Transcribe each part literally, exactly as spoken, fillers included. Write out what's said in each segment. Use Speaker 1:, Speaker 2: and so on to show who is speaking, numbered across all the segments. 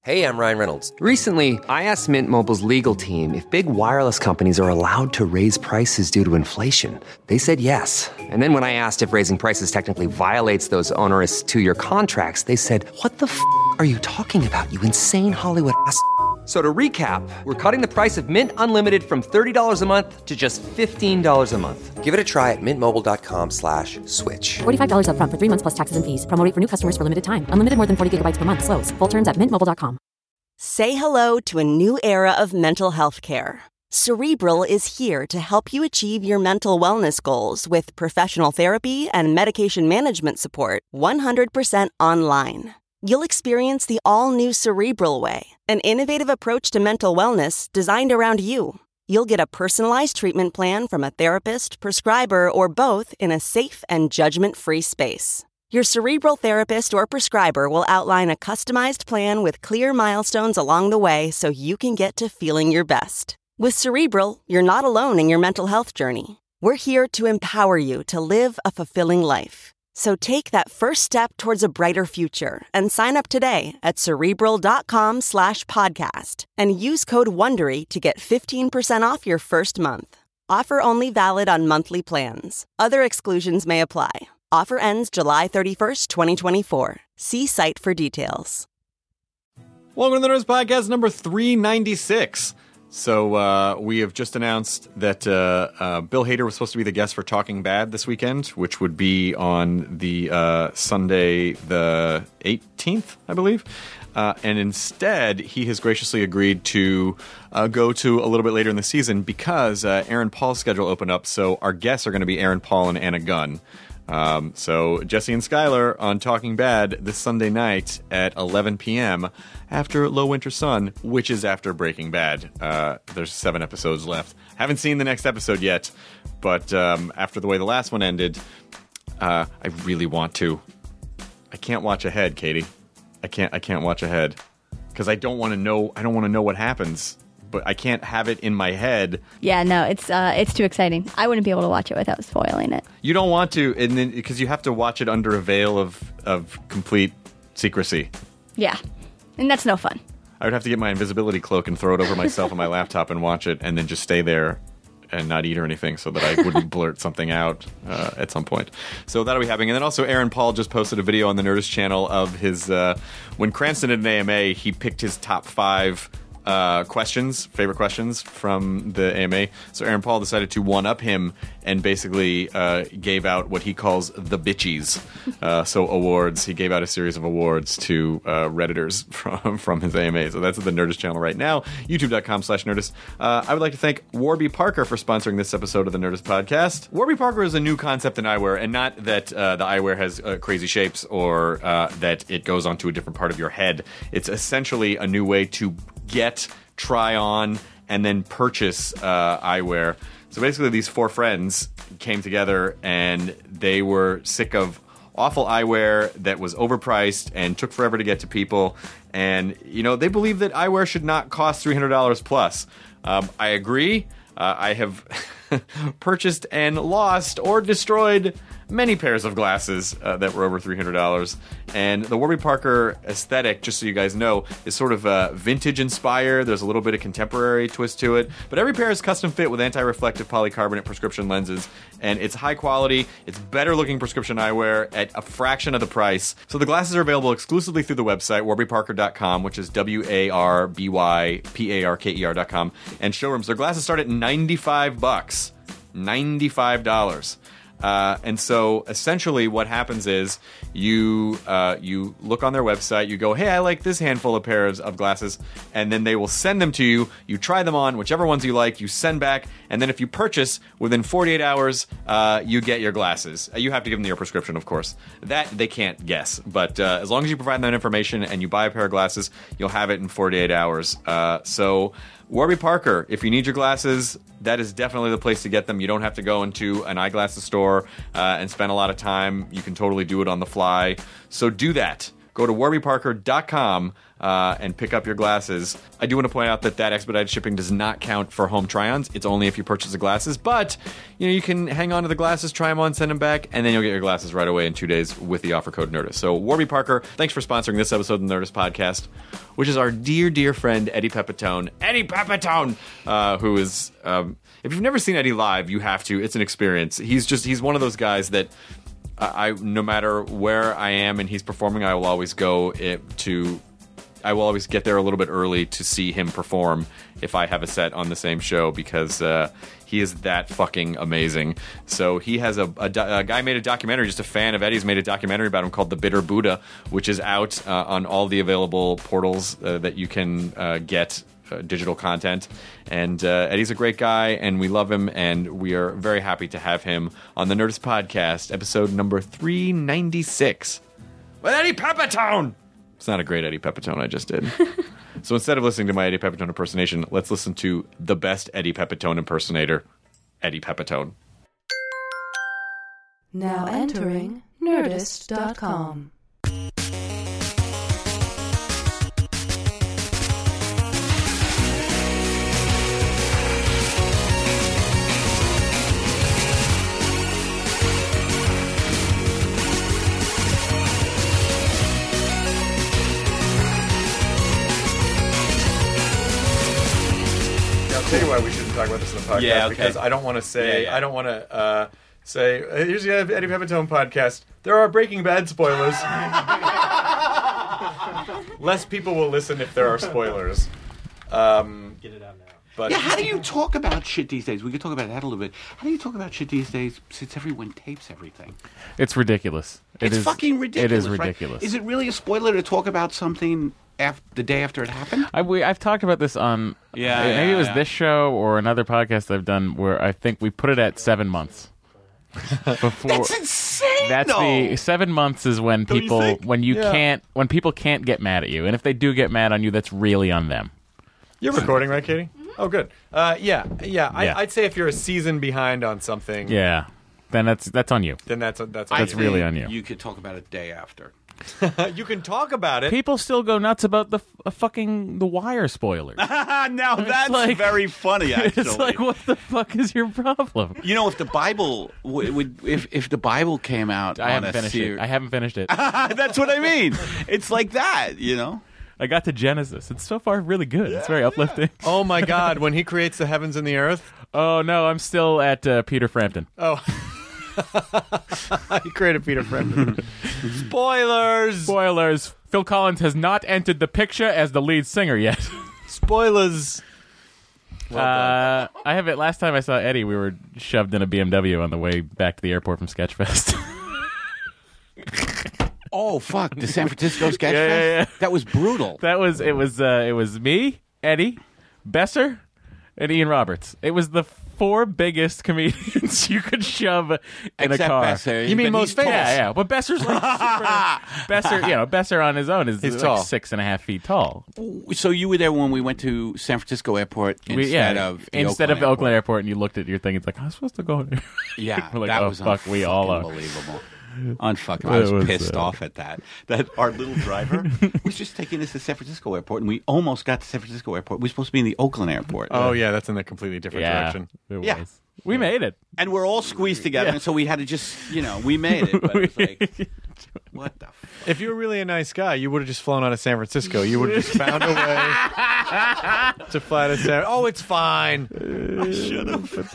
Speaker 1: Hey, I'm Ryan Reynolds.
Speaker 2: Recently, I asked Mint Mobile's legal team if big wireless companies are allowed to raise prices due to inflation. They said yes. And then when I asked if raising prices technically violates those onerous two-year contracts, they said, what the f*** are you talking about, you insane Hollywood ass f- So to recap, we're cutting the price of Mint Unlimited from thirty dollars a month to just fifteen dollars a month.
Speaker 1: Give it a try at mintmobile.com slash switch.
Speaker 3: forty-five dollars up front for three months plus taxes and fees. Promo rate for new customers for limited time. Unlimited more than forty gigabytes per month. Slows full terms at mint mobile dot com.
Speaker 4: Say hello to a new era of mental health care. Cerebral is here to help you achieve your mental wellness goals with professional therapy and medication management support one hundred percent online. You'll experience the all-new Cerebral Way, an innovative approach to mental wellness designed around you. You'll get a personalized treatment plan from a therapist, prescriber, or both in a safe and judgment-free space. Your Cerebral therapist or prescriber will outline a customized plan with clear milestones along the way so you can get to feeling your best. With Cerebral, you're not alone in your mental health journey. We're here to empower you to live a fulfilling life. So take that first step towards a brighter future and sign up today at Cerebral.com slash podcast and use code WONDERY to get fifteen percent off your first month. Offer only valid on monthly plans. Other exclusions may apply. Offer ends July thirty-first, twenty twenty-four. See site for details.
Speaker 5: Welcome to the Nerdist Podcast number three ninety-six. So uh, we have just announced that uh, uh, Bill Hader was supposed to be the guest for Talking Bad this weekend, which would be on the uh, Sunday the eighteenth, I believe. Uh, and instead, he has graciously agreed to uh, go to a little bit later in the season because uh, Aaron Paul's schedule opened up. So our guests are going to be Aaron Paul and Anna Gunn. Um, so Jesse and Skyler on Talking Bad this Sunday night at eleven p.m. after Low Winter Sun, which is after Breaking Bad. Uh, there's seven episodes left. Haven't seen the next episode yet, but um, after the way the last one ended, uh, I really want to. I can't watch ahead, Katie. I can't. I can't watch ahead because I don't want to know. I don't want to know what happens. But I can't have it in my head.
Speaker 6: Yeah, no, it's uh, it's too exciting. I wouldn't be able to watch it without spoiling it.
Speaker 5: You don't want to, and then because you have to watch it under a veil of of complete secrecy.
Speaker 6: Yeah, and that's no fun.
Speaker 5: I would have to get my invisibility cloak and throw it over myself on my laptop and watch it, and then just stay there and not eat or anything, so that I wouldn't blurt something out uh, at some point. So that'll be happening. And then also, Aaron Paul just posted a video on the Nerdist channel of his uh, when Cranston did an A M A, he picked his top five. Uh, questions, favorite questions from the A M A. So Aaron Paul decided to one-up him and basically uh, gave out what he calls the bitchies. Uh, so awards. He gave out a series of awards to uh, Redditors from, from his A M A. So that's at the Nerdist channel right now, youtube.com slash Nerdist. Uh, I would like to thank Warby Parker for sponsoring this episode of the Nerdist Podcast. Warby Parker is a new concept in eyewear, and not that uh, the eyewear has uh, crazy shapes or uh, that it goes onto a different part of your head. It's essentially a new way to get, try on, and then purchase uh, eyewear. So basically these four friends came together and they were sick of awful eyewear that was overpriced and took forever to get to people. And, you know, they believe that eyewear should not cost three hundred dollars plus. Um, I agree. Uh, I have purchased and lost or destroyed many pairs of glasses uh, that were over three hundred dollars. And the Warby Parker aesthetic, just so you guys know, is sort of uh, vintage inspired. There's a little bit of contemporary twist to it. But every pair is custom fit with anti-reflective polycarbonate prescription lenses. And it's high quality. It's better looking prescription eyewear at a fraction of the price. So the glasses are available exclusively through the website, warby parker dot com, which is W A R B Y P A R K E R dot com. And showrooms. Their glasses start at ninety-five bucks. ninety-five dollars. Uh, and so essentially what happens is you uh, you look on their website, you go, hey, I like this handful of pairs of glasses, and then they will send them to you. You try them on, whichever ones you like, you send back, and then if you purchase within forty-eight hours, uh, you get your glasses. You have to give them your prescription, of course. That they can't guess, but uh, as long as you provide them that information and you buy a pair of glasses, you'll have it in forty-eight hours. Uh, so Warby Parker, if you need your glasses, that is definitely the place to get them. You don't have to go into an eyeglasses store uh, and spend a lot of time. You can totally do it on the fly. So do that. go to warby parker dot com uh, and pick up your glasses. I do want to point out that that expedited shipping does not count for home try-ons. It's only if you purchase the glasses. But you know, you can hang on to the glasses, try them on, send them back, and then you'll get your glasses right away in two days with the offer code Nerdist. So Warby Parker, thanks for sponsoring this episode of the Nerdist Podcast, which is our dear, dear friend Eddie Pepitone. Eddie Pepitone, uh, who is... Um, if you've never seen Eddie live, you have to. It's an experience. He's just he's one of those guys that uh, I no matter where I am and he's performing, I will always go it, to I will always get there a little bit early to see him perform if I have a set on the same show, because uh, he is that fucking amazing. So he has a, a, a guy made a documentary, just a fan of Eddie's made a documentary about him called The Bitter Buddha, which is out uh, on all the available portals uh, that you can uh, get Uh, digital content. And uh, Eddie's a great guy, and we love him, and we are very happy to have him on the Nerdist Podcast, episode number three ninety-six with Eddie Pepitone. It's not a great Eddie Pepitone I just did. So instead of listening to my Eddie Pepitone impersonation, let's listen to the best Eddie Pepitone impersonator, Eddie Pepitone.
Speaker 7: Now entering Nerdist dot com.
Speaker 5: I'll tell you why we shouldn't talk about this in the podcast.
Speaker 8: Yeah, okay.
Speaker 5: Because I don't want to say,
Speaker 8: Yeah, yeah.
Speaker 5: I don't want to uh, say, "Hey, here's the Eddie Pepitone podcast. There are Breaking Bad spoilers. Less people will listen if there are spoilers. Um, Get it out now. But
Speaker 8: Yeah, how do you talk about shit these days? We could talk about that a little bit. How do you talk about shit these days since everyone tapes everything?
Speaker 9: It's ridiculous. It
Speaker 8: It's
Speaker 9: is-
Speaker 8: fucking ridiculous.
Speaker 9: It is
Speaker 8: right?
Speaker 9: ridiculous.
Speaker 8: Is it really a spoiler to talk about something af- the day after it happened?
Speaker 9: I, we, I've talked about this on
Speaker 8: Yeah,
Speaker 9: uh, maybe
Speaker 8: yeah,
Speaker 9: it was
Speaker 8: yeah.
Speaker 9: this show or another podcast I've done where I think we put it at seven months. Before
Speaker 8: That's insane.
Speaker 9: that's
Speaker 8: though.
Speaker 9: the seven months is when
Speaker 8: Don't you
Speaker 9: people
Speaker 8: think?
Speaker 9: when you
Speaker 5: Yeah.
Speaker 9: can't when people can't get mad at you, and if they do get mad on you, that's really on them.
Speaker 5: you're recording, right, Katie? Oh, good. Uh, yeah, yeah. I,
Speaker 9: Yeah.
Speaker 5: I'd say if you're a season behind on something,
Speaker 9: Yeah, then that's that's on you.
Speaker 5: then that's that's
Speaker 8: I
Speaker 9: That's
Speaker 8: think
Speaker 9: really on you.
Speaker 8: You could talk about it day after.
Speaker 5: you can talk about it.
Speaker 9: People still go nuts about the f- uh, fucking The Wire spoilers.
Speaker 8: now that's
Speaker 9: like-
Speaker 8: very funny. Actually,
Speaker 9: It's like, what the fuck is your problem?
Speaker 8: you know, if the Bible w- would, if if the Bible came out
Speaker 9: I
Speaker 8: on
Speaker 9: haven't
Speaker 8: a
Speaker 9: finished
Speaker 8: ser-
Speaker 9: it. I haven't finished it.
Speaker 8: that's what I mean. It's like that, you know.
Speaker 9: I got to Genesis. It's so far really good. It's very uplifting.
Speaker 5: Oh my God! When he creates the heavens and the earth.
Speaker 9: Oh no, I'm still at uh, Peter Frampton.
Speaker 5: Oh. He created Peter Frampton. Spoilers!
Speaker 9: Spoilers: Phil Collins has not entered the picture as the lead singer yet.
Speaker 5: Spoilers!
Speaker 9: uh, I have it. Last time I saw Eddie, we were shoved in a B M W on the way back to the airport from Sketchfest.
Speaker 8: Oh fuck! The San Francisco Sketch
Speaker 9: Yeah,
Speaker 8: Fest?
Speaker 9: yeah, yeah.
Speaker 8: That was brutal.
Speaker 9: that was it. Was uh, it was me, Eddie, Besser, and Ian Roberts. It was the four biggest comedians you could shove in
Speaker 8: Except
Speaker 9: a car.
Speaker 8: Besser.
Speaker 5: You mean
Speaker 8: But
Speaker 5: most
Speaker 8: he's
Speaker 5: famous?
Speaker 8: tall.
Speaker 9: Yeah, yeah. But Besser's like super, Besser, you know, Besser on his own is
Speaker 5: He's
Speaker 9: like
Speaker 5: tall.
Speaker 9: six and a half feet tall.
Speaker 8: So you were there when we went to San Francisco Airport instead
Speaker 9: We- yeah,
Speaker 8: of the
Speaker 9: instead
Speaker 8: Oakland
Speaker 9: of Oakland Airport, and you looked at your thing. It's like, I'm supposed to go there.
Speaker 8: Yeah,
Speaker 9: We're like,
Speaker 8: that
Speaker 9: oh,
Speaker 8: was
Speaker 9: fuck, we all are.
Speaker 8: unbelievable. Unfucking, I
Speaker 9: It
Speaker 8: was,
Speaker 9: was,
Speaker 8: pissed
Speaker 9: uh,
Speaker 8: off at that. That our little driver was just taking us to San Francisco Airport, and we almost got to San Francisco Airport. We were supposed to be in the Oakland Airport.
Speaker 5: Oh, yeah, that's in a completely different
Speaker 9: Yeah,
Speaker 5: direction.
Speaker 9: it
Speaker 8: Yeah.
Speaker 9: was. We made it.
Speaker 8: And we're all squeezed together,
Speaker 9: Yeah.
Speaker 8: and so we had to just, you know, we made it. But it was like, what the f-
Speaker 5: If you were really a nice guy, you would have just flown out of San Francisco. You would have just found a way to fly to San. Oh, it's fine.
Speaker 8: I should have.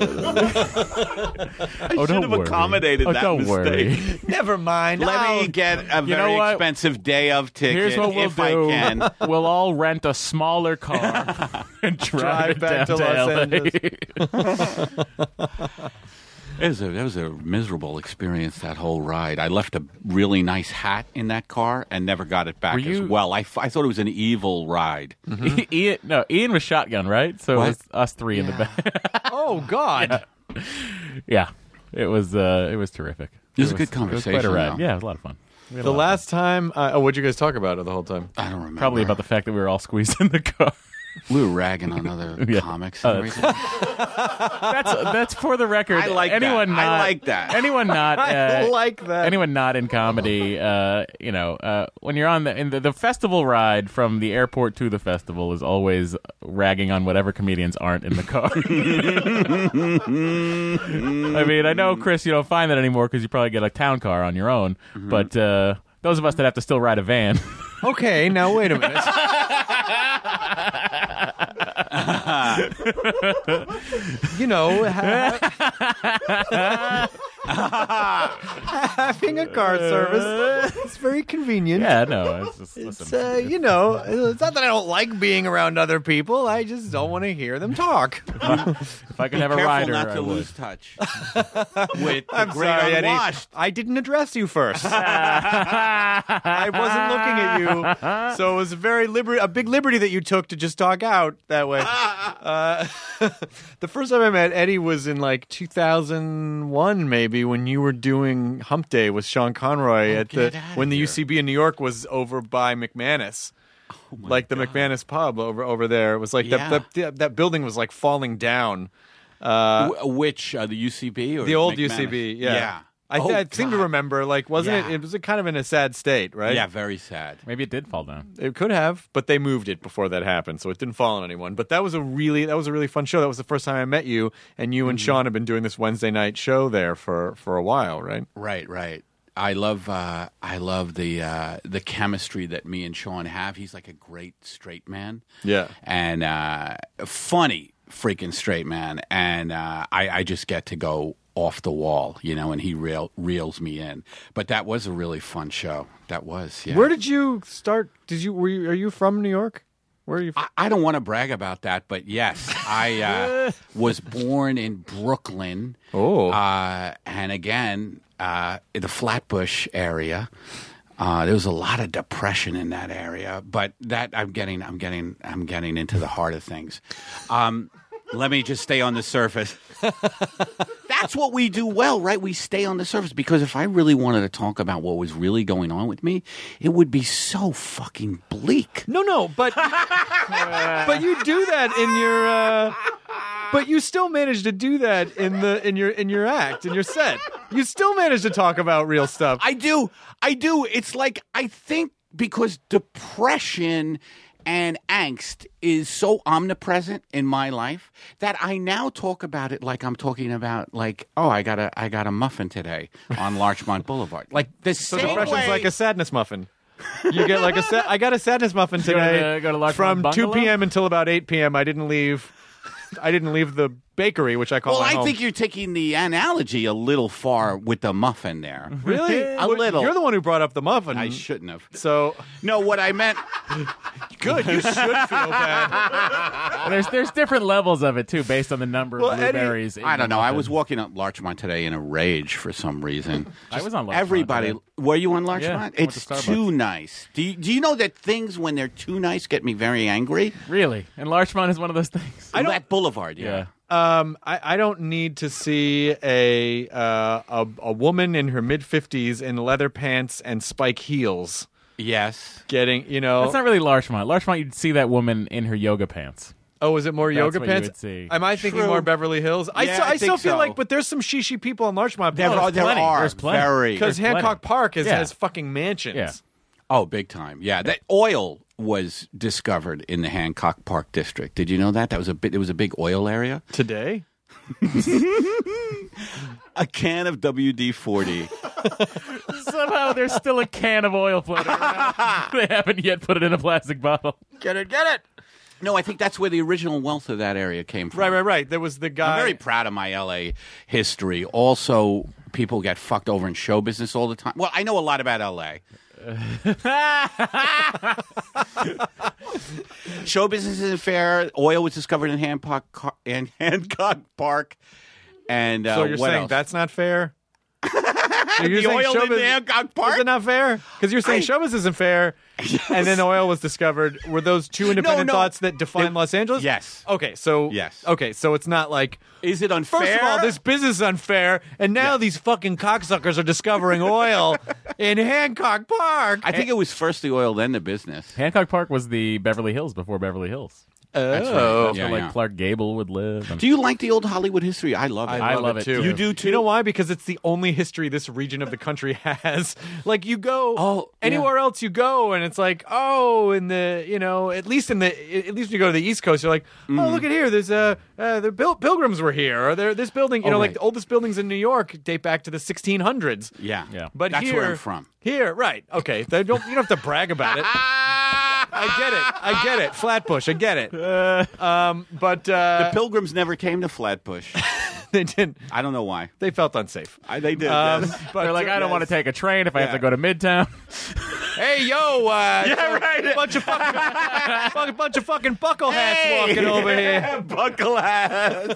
Speaker 8: I
Speaker 9: Oh,
Speaker 8: should
Speaker 9: don't
Speaker 8: have
Speaker 9: worry.
Speaker 8: accommodated
Speaker 9: Oh,
Speaker 8: that
Speaker 9: don't
Speaker 8: mistake.
Speaker 9: worry.
Speaker 5: Never mind.
Speaker 8: Let
Speaker 5: I'll-
Speaker 8: me get a
Speaker 9: You know
Speaker 8: very
Speaker 9: what?
Speaker 8: expensive day of ticket
Speaker 9: Here's what we'll
Speaker 8: if
Speaker 9: do.
Speaker 8: I can.
Speaker 9: We'll all rent a smaller car and drive,
Speaker 5: Drive
Speaker 9: it
Speaker 5: back
Speaker 9: down
Speaker 5: to Los
Speaker 9: L A.
Speaker 5: Angeles.
Speaker 8: It was, a, it was a miserable experience, that whole ride. I left a really nice hat in that car and never got it back
Speaker 9: Were
Speaker 8: as
Speaker 9: you-
Speaker 8: well. I, f- I thought it was an evil ride.
Speaker 9: Ian, no, Ian was shotgun, right? So
Speaker 8: What?
Speaker 9: it was us three in the back.
Speaker 5: Oh, God.
Speaker 9: Yeah, it was. Uh, it was terrific.
Speaker 8: It was a good
Speaker 9: It was quite a
Speaker 8: conversation,
Speaker 9: ride.
Speaker 8: though.
Speaker 9: Yeah, it was a lot of fun. We had a
Speaker 5: The
Speaker 9: lot of
Speaker 5: last time, uh, oh, what'd you guys talk about the whole time?
Speaker 8: I don't remember.
Speaker 9: fun. Probably about the fact that we were all squeezed in the car.
Speaker 8: We were ragging on other
Speaker 9: Yeah.
Speaker 8: comics and
Speaker 9: Uh,
Speaker 8: everything.
Speaker 9: That's that's for the record.
Speaker 8: I like that.
Speaker 9: anyone
Speaker 8: I
Speaker 9: Not,
Speaker 8: like that.
Speaker 9: Anyone not. Uh,
Speaker 5: I like that.
Speaker 9: Anyone not in comedy. Uh, you know, uh, when you're on the in the, the festival ride from the airport to the festival is always ragging on whatever comedians aren't in the car. I mean, I know, Chris, you don't find that anymore because you probably get a town car on your own.
Speaker 8: Mm-hmm.
Speaker 9: But uh, those of us that have to still ride a van.
Speaker 5: Okay, now wait a minute. you know, ha- having a car service is very convenient.
Speaker 9: Yeah, no. It's, just,
Speaker 5: It's,
Speaker 9: listen.
Speaker 5: uh, you know, it's not that I don't like being around other people. I just don't want to hear them talk.
Speaker 9: If I could have a
Speaker 8: Careful
Speaker 9: rider,
Speaker 8: not
Speaker 9: I
Speaker 8: to
Speaker 9: would.
Speaker 8: lose touch with the
Speaker 5: I'm
Speaker 8: great
Speaker 5: sorry, Eddie.
Speaker 8: unwashed.
Speaker 5: I didn't address you first. I wasn't looking at you, so it was a very liber- a big liberty that you took to just talk out that way. Uh, the first time I met Eddie was in like two thousand one, maybe, when you were doing Hump Day with Sean Conroy
Speaker 8: Oh,
Speaker 5: at the
Speaker 8: get outta
Speaker 5: when the
Speaker 8: here.
Speaker 5: U C B in New York was over by McManus. like the McManus pub over over there. It was like
Speaker 8: Yeah.
Speaker 5: that, that that building was like falling down. Uh,
Speaker 8: Wh- Which uh, the U C B or
Speaker 5: the old
Speaker 8: McManus?
Speaker 5: U C B, yeah.
Speaker 8: yeah.
Speaker 5: I,
Speaker 8: Oh,
Speaker 5: I seem to
Speaker 8: God.
Speaker 5: remember, like, wasn't
Speaker 8: Yeah.
Speaker 5: it? It was kind of in a sad state, right?
Speaker 8: Yeah, very sad.
Speaker 9: Maybe it did fall down.
Speaker 5: It could have, but they moved it before that happened, so it didn't fall on anyone. But that was a really that was a really fun show. That was the first time I met you, and you and
Speaker 8: Mm-hmm.
Speaker 5: Sean have been doing this Wednesday night show there for for a while, right?
Speaker 8: Right, right. I love uh, I love the uh, the chemistry that me and Sean have. He's like a great straight man.
Speaker 5: Yeah.
Speaker 8: And uh, funny freaking straight man. And uh, I, I just get to go off the wall, you know, and he reel, reels me in. But that was a really fun show. That was, yeah.
Speaker 5: Where did you start? Did you were you, are you from New York? Where are you from?
Speaker 8: I, I don't want to brag about that, but yes, I uh, was born in Brooklyn.
Speaker 5: Oh.
Speaker 8: Uh, and again, uh, in the Flatbush area. Uh, there was a lot of depression in that area, but that I'm getting, I'm getting, I'm getting into the heart of things. Um, let me just stay on the surface. That's what we do well, right? We stay on the surface, because if I really wanted to talk about what was really going on with me, it would be so fucking bleak.
Speaker 5: No, no, but but you do that in your. Uh, but you still manage to do that in the in your in your act in your set. You still manage to talk about real stuff.
Speaker 8: I do. I do. It's like, I think because depression and angst is so omnipresent in my life that I now talk about it like I'm talking about, like, oh, I got a I got a muffin today on Larchmont Boulevard. Like the
Speaker 5: So
Speaker 8: same
Speaker 5: depression's
Speaker 8: way.
Speaker 5: like a sadness muffin. You get like a sa- I got a sadness muffin
Speaker 9: Go to
Speaker 5: today
Speaker 9: the- go to Larchmont
Speaker 5: from two
Speaker 9: Bungalow?
Speaker 5: p.m. until about eight p.m. I didn't leave. I didn't leave the bakery, which I call
Speaker 8: Well,
Speaker 5: my
Speaker 8: I
Speaker 5: home.
Speaker 8: think you're taking the analogy a little far with the muffin there.
Speaker 5: Really
Speaker 8: A
Speaker 5: Well,
Speaker 8: little.
Speaker 5: You're the one who brought up the muffin.
Speaker 8: I shouldn't have.
Speaker 5: So
Speaker 8: No, what I meant.
Speaker 5: good. You should feel bad.
Speaker 9: There's there's different levels of it too, based on the number
Speaker 5: Well,
Speaker 9: of
Speaker 5: Eddie-
Speaker 9: blueberries. in
Speaker 8: I don't
Speaker 9: the
Speaker 8: know. I
Speaker 9: muffin.
Speaker 8: was walking up Larchmont today in a rage for some reason.
Speaker 9: I was on Larchmont
Speaker 8: Everybody,
Speaker 9: today.
Speaker 8: were you on
Speaker 9: Yeah, I
Speaker 8: Larchmont?
Speaker 9: went to
Speaker 8: It's
Speaker 9: Starbucks.
Speaker 8: too nice. Do you, do you know that things when they're too nice get me very angry?
Speaker 9: Really, and Larchmont is one of those things.
Speaker 8: I that Boulevard, yeah.
Speaker 9: Yeah.
Speaker 5: Um, I, I don't need to see a uh, a, a woman in her mid fifties in leather pants and spike heels
Speaker 8: Yes.
Speaker 5: getting, you know.
Speaker 9: That's not really Larchmont. Larchmont, you'd see that woman in her yoga pants.
Speaker 5: Oh, is it more
Speaker 9: That's
Speaker 5: yoga
Speaker 9: what you
Speaker 5: pants?
Speaker 9: would see.
Speaker 5: Am I thinking
Speaker 8: True.
Speaker 5: more Beverly Hills? I,
Speaker 8: Yeah,
Speaker 5: still,
Speaker 8: I
Speaker 5: I still
Speaker 8: think
Speaker 5: feel
Speaker 8: so.
Speaker 5: like, but there's some shishi people in Larchmont.
Speaker 8: There,
Speaker 9: there's
Speaker 8: are, there
Speaker 9: plenty.
Speaker 8: are
Speaker 9: There's plenty.
Speaker 8: very.
Speaker 5: Because
Speaker 9: There's
Speaker 5: Hancock
Speaker 9: plenty.
Speaker 5: Park is,
Speaker 9: Yeah.
Speaker 5: has fucking mansions.
Speaker 9: Yeah.
Speaker 8: Oh, big time. Yeah. That oil was discovered in the Hancock Park district. Did you know that? That was a bit. It was a big oil area.
Speaker 5: Today?
Speaker 8: A can of W D forty.
Speaker 9: Somehow there's still a can of oil floating around. They haven't yet put it in a plastic bottle.
Speaker 5: Get it, get it.
Speaker 8: No, I think that's where the original wealth of that area came from.
Speaker 5: Right, right, right. There was the guy.
Speaker 8: I'm very proud of my L A history. Also, people get fucked over in show business all the time. Well, I know a lot about L A. Show business isn't fair. Oil was discovered in Hancock, Car- in Hancock Park. And uh,
Speaker 5: So you're
Speaker 8: what
Speaker 5: saying
Speaker 8: else?
Speaker 5: that's not fair? So you're
Speaker 8: the
Speaker 5: saying
Speaker 8: oil in
Speaker 5: showbiz-
Speaker 8: the Hancock Park?
Speaker 5: Is it not fair? Because you're saying
Speaker 8: I-
Speaker 5: showbiz isn't fair, and then oil was discovered. Were those two independent
Speaker 8: no.
Speaker 5: thoughts that define
Speaker 8: They-
Speaker 5: Los Angeles?
Speaker 8: Yes.
Speaker 5: Okay, so
Speaker 8: Yes.
Speaker 5: Okay, so it's not like
Speaker 8: Is it unfair?
Speaker 5: first of all, this business is unfair, and now
Speaker 8: Yeah.
Speaker 5: these fucking cocksuckers are discovering oil in Hancock Park.
Speaker 8: I think it was first the oil, then the business.
Speaker 9: Hancock Park was the Beverly Hills before Beverly Hills.
Speaker 8: That's right.
Speaker 5: Oh.
Speaker 8: That's
Speaker 9: where,
Speaker 8: yeah,
Speaker 9: like
Speaker 8: yeah.
Speaker 9: Clark Gable would live. And
Speaker 8: Do you like the old Hollywood history? I love it.
Speaker 9: I love it too.
Speaker 5: You do too. You know why? Because it's the only history this region of the country has. Like you go
Speaker 8: Oh,
Speaker 5: anywhere else you go, and it's like, oh, in the you know, at least in the at least when you go to the East Coast, you're like, oh,
Speaker 8: Mm-hmm.
Speaker 5: look at here. There's a uh, the Pil- Pilgrims were here, or there this building. You
Speaker 8: Oh,
Speaker 5: know,
Speaker 8: right.
Speaker 5: like the oldest buildings in New York date back to the sixteen hundreds.
Speaker 8: Yeah.
Speaker 9: Yeah.
Speaker 5: But
Speaker 8: That's
Speaker 5: here,
Speaker 8: where I'm from.
Speaker 5: Here, right? Okay, they don't you don't have to brag about it. I get it. I get it. Flatbush. I get it. Um, but uh,
Speaker 8: The Pilgrims never came to Flatbush.
Speaker 5: they didn't.
Speaker 8: I don't know why.
Speaker 5: They felt unsafe.
Speaker 8: I, they did.
Speaker 5: Um,
Speaker 8: yes.
Speaker 5: but
Speaker 9: They're like, I don't want to take a train if I have
Speaker 8: Yeah.
Speaker 9: to go to Midtown.
Speaker 5: Hey, yo, uh,
Speaker 8: Yeah, right.
Speaker 5: bunch of fucking, fucking bunch of fucking buckle hats walking over here.
Speaker 8: Buckle ass.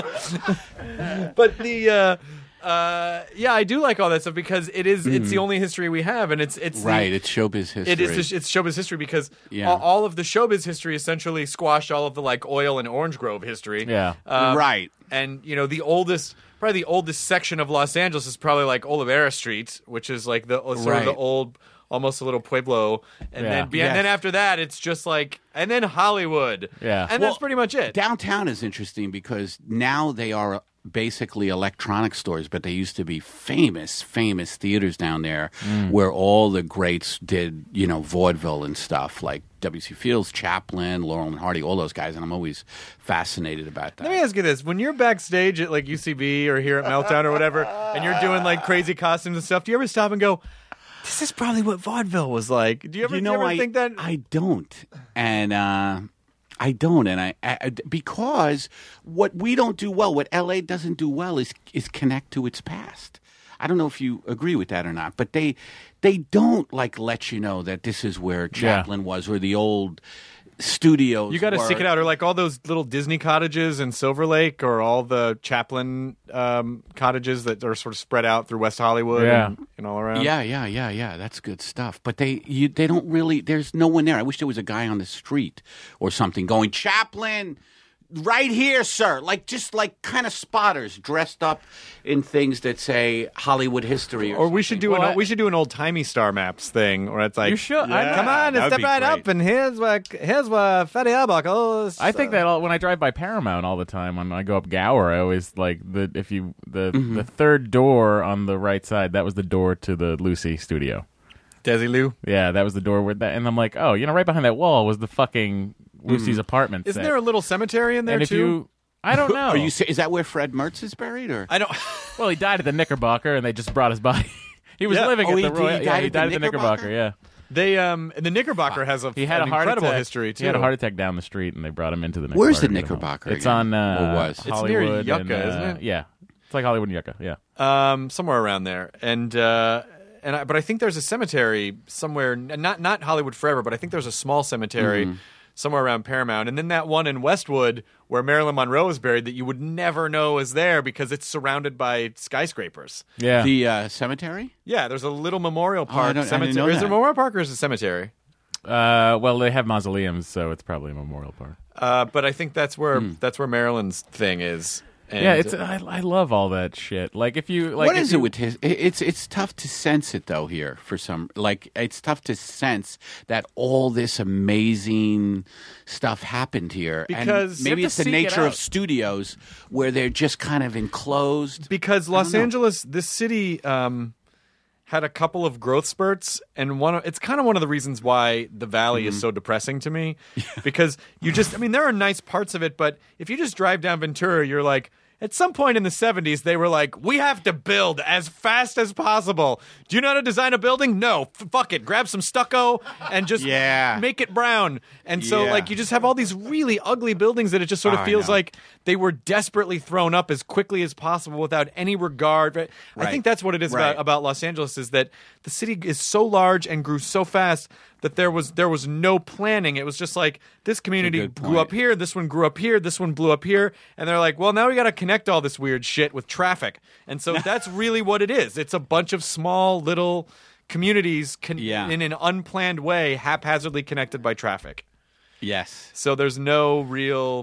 Speaker 5: But the, uh, uh, yeah, I do like all that stuff because it is, it's the only history we have, and it's, it's the-
Speaker 8: Right. It's showbiz history.
Speaker 5: It is. It's showbiz history because
Speaker 8: Yeah.
Speaker 5: all, all of the showbiz history essentially squashed all of the like oil and orange grove history.
Speaker 9: Yeah.
Speaker 5: Um,
Speaker 8: Right.
Speaker 5: And you know the oldest, probably the oldest section of Los Angeles is probably like Olivera Street, which is like the sort
Speaker 8: Right.
Speaker 5: of the old, almost a little pueblo. And
Speaker 9: Yeah.
Speaker 5: then be-
Speaker 8: Yes.
Speaker 5: and then after that, it's just like and then Hollywood.
Speaker 9: Yeah.
Speaker 5: And
Speaker 8: Well,
Speaker 5: that's pretty much it.
Speaker 8: Downtown is interesting because now they are basically electronic stores, but they used to be famous, famous theaters down there where all the greats did, you know, vaudeville and stuff like W C Fields, Chaplin, Laurel and Hardy, all those guys, and I'm always fascinated about that.
Speaker 5: Let me ask you this: when you're backstage at like U C B or here at Meltdown or whatever, and you're doing like crazy costumes and stuff, do you ever stop and go, "This is probably what vaudeville was like"? Do you ever,
Speaker 8: you
Speaker 5: do
Speaker 8: know,
Speaker 5: you ever
Speaker 8: I,
Speaker 5: think that?
Speaker 8: I don't, and uh, I don't, and I, I because what we don't do well, what L A doesn't do well, is is connect to its past. I don't know if you agree with that or not, but they they don't like let you know that this is where Chaplin was, or the old studios.
Speaker 5: You got to
Speaker 8: were.
Speaker 5: seek it out, or like all those little Disney cottages in Silver Lake, or all the Chaplin um, cottages that are sort of spread out through West Hollywood
Speaker 9: Yeah.
Speaker 5: and, and all around.
Speaker 8: Yeah, yeah, yeah, yeah. That's good stuff. But they, you, they don't really. There's no one there. I wish there was a guy on the street or something going, Chaplin, right here, sir. Like just like kind of spotters dressed up in things that say Hollywood history. Or,
Speaker 5: Or we should do
Speaker 9: Well,
Speaker 5: an
Speaker 9: I-
Speaker 5: we should do an old timey Star Maps thing, where it's like
Speaker 9: You should. I-
Speaker 5: Come on,
Speaker 8: that would
Speaker 5: step
Speaker 8: be
Speaker 5: right
Speaker 8: great.
Speaker 5: up, and here's what here's what Fatty Arbuckle.
Speaker 9: I think that all, when I drive by Paramount all the time, when I go up Gower, I always like the if you the the third door on the right side. That was the door to the Lucy studio.
Speaker 5: Desi Lou.
Speaker 9: Yeah, that was the door where that. And I'm like, oh, you know, right behind that wall was the fucking Lucy's apartment.
Speaker 5: Isn't
Speaker 9: set.
Speaker 5: there a little cemetery in there
Speaker 9: and if
Speaker 5: too?
Speaker 9: you, I don't know.
Speaker 8: Are you? sa- Is that where Fred Mertz is buried? Or
Speaker 5: I don't.
Speaker 9: Well, he died at the Knickerbocker, and they just brought his body. He was
Speaker 5: Yeah.
Speaker 9: living
Speaker 8: Oh,
Speaker 9: at
Speaker 8: he
Speaker 9: the
Speaker 8: did-
Speaker 9: Royal.
Speaker 8: he
Speaker 9: yeah,
Speaker 8: died
Speaker 9: he
Speaker 8: at the
Speaker 9: died at the Knickerbocker.
Speaker 8: Knickerbocker?
Speaker 9: Yeah,
Speaker 5: They um the Knickerbocker has a
Speaker 9: he had
Speaker 5: an
Speaker 9: a heart
Speaker 5: incredible
Speaker 9: attack.
Speaker 5: history too.
Speaker 9: He had a heart attack down the street, and they brought him into the Knickerbocker.
Speaker 8: Where's the
Speaker 9: to get him home.
Speaker 8: Knickerbocker
Speaker 9: It's
Speaker 8: again?
Speaker 9: on uh,
Speaker 8: Or was? It's
Speaker 5: near
Speaker 9: Hollywood.
Speaker 5: Yucca,
Speaker 9: and, uh,
Speaker 5: isn't it?
Speaker 9: Yeah, it's like Hollywood and Yucca. Yeah.
Speaker 5: um, somewhere around there, and uh, and I, but I think there's a cemetery somewhere, n- not not Hollywood Forever, but I think there's a small cemetery somewhere around Paramount, and then that one in Westwood where Marilyn Monroe is buried that you would never know is there because it's surrounded by skyscrapers.
Speaker 9: Yeah.
Speaker 8: the uh, cemetery?
Speaker 5: Yeah, there's a little memorial
Speaker 8: I
Speaker 5: park
Speaker 8: don't- I didn't
Speaker 5: cemetery.
Speaker 8: know
Speaker 5: Is it a
Speaker 8: that.
Speaker 5: memorial park or is it a cemetery?
Speaker 9: uh, well, they have mausoleums, so it's probably a memorial park.
Speaker 5: Uh, but I think that's where that's where Marilyn's thing is. And,
Speaker 9: yeah, it's I, I love all that shit. Like if you like,
Speaker 8: what
Speaker 9: if
Speaker 8: is
Speaker 9: you,
Speaker 8: it with his? it- It's it's tough to sense it though here for some. Like it's tough to sense that all this amazing stuff happened here. And
Speaker 5: Because-
Speaker 8: maybe
Speaker 9: You have
Speaker 8: it's
Speaker 9: to
Speaker 8: the
Speaker 9: seek it
Speaker 8: nature of
Speaker 9: out.
Speaker 8: studios where they're just kind of enclosed.
Speaker 5: because Los
Speaker 8: know.
Speaker 5: Angeles, this city, um, had a couple of growth spurts, and one. Of, it's kind of one of the reasons why the Valley
Speaker 8: Mm-hmm.
Speaker 5: is so depressing to me, because you just. I mean, there are nice parts of it, but if you just drive down Ventura, you're like. At some point in the seventies, they were like, we have to build as fast as possible. Do you know how to design a building? No. F- fuck it. Grab some stucco and just
Speaker 8: Yeah.
Speaker 5: make it brown. And so,
Speaker 8: Yeah.
Speaker 5: like, you just have all these really ugly buildings that it just sort of
Speaker 8: Oh, I
Speaker 5: feels
Speaker 8: know.
Speaker 5: like they were desperately thrown up as quickly as possible without any regard. Right? I
Speaker 8: Right.
Speaker 5: think that's what it is
Speaker 8: Right.
Speaker 5: about, about Los Angeles is that the city is so large and grew so fast that there was there was no planning. It was just like this community
Speaker 8: good
Speaker 5: grew
Speaker 8: point.
Speaker 5: up here, this one grew up here, this one blew up here, and they're like, well, now we got to connect all this weird shit with traffic. And so that's really what it is. It's a bunch of small little communities con-
Speaker 8: Yeah.
Speaker 5: in an unplanned way, haphazardly connected by traffic.
Speaker 8: Yes.
Speaker 5: So there's no real.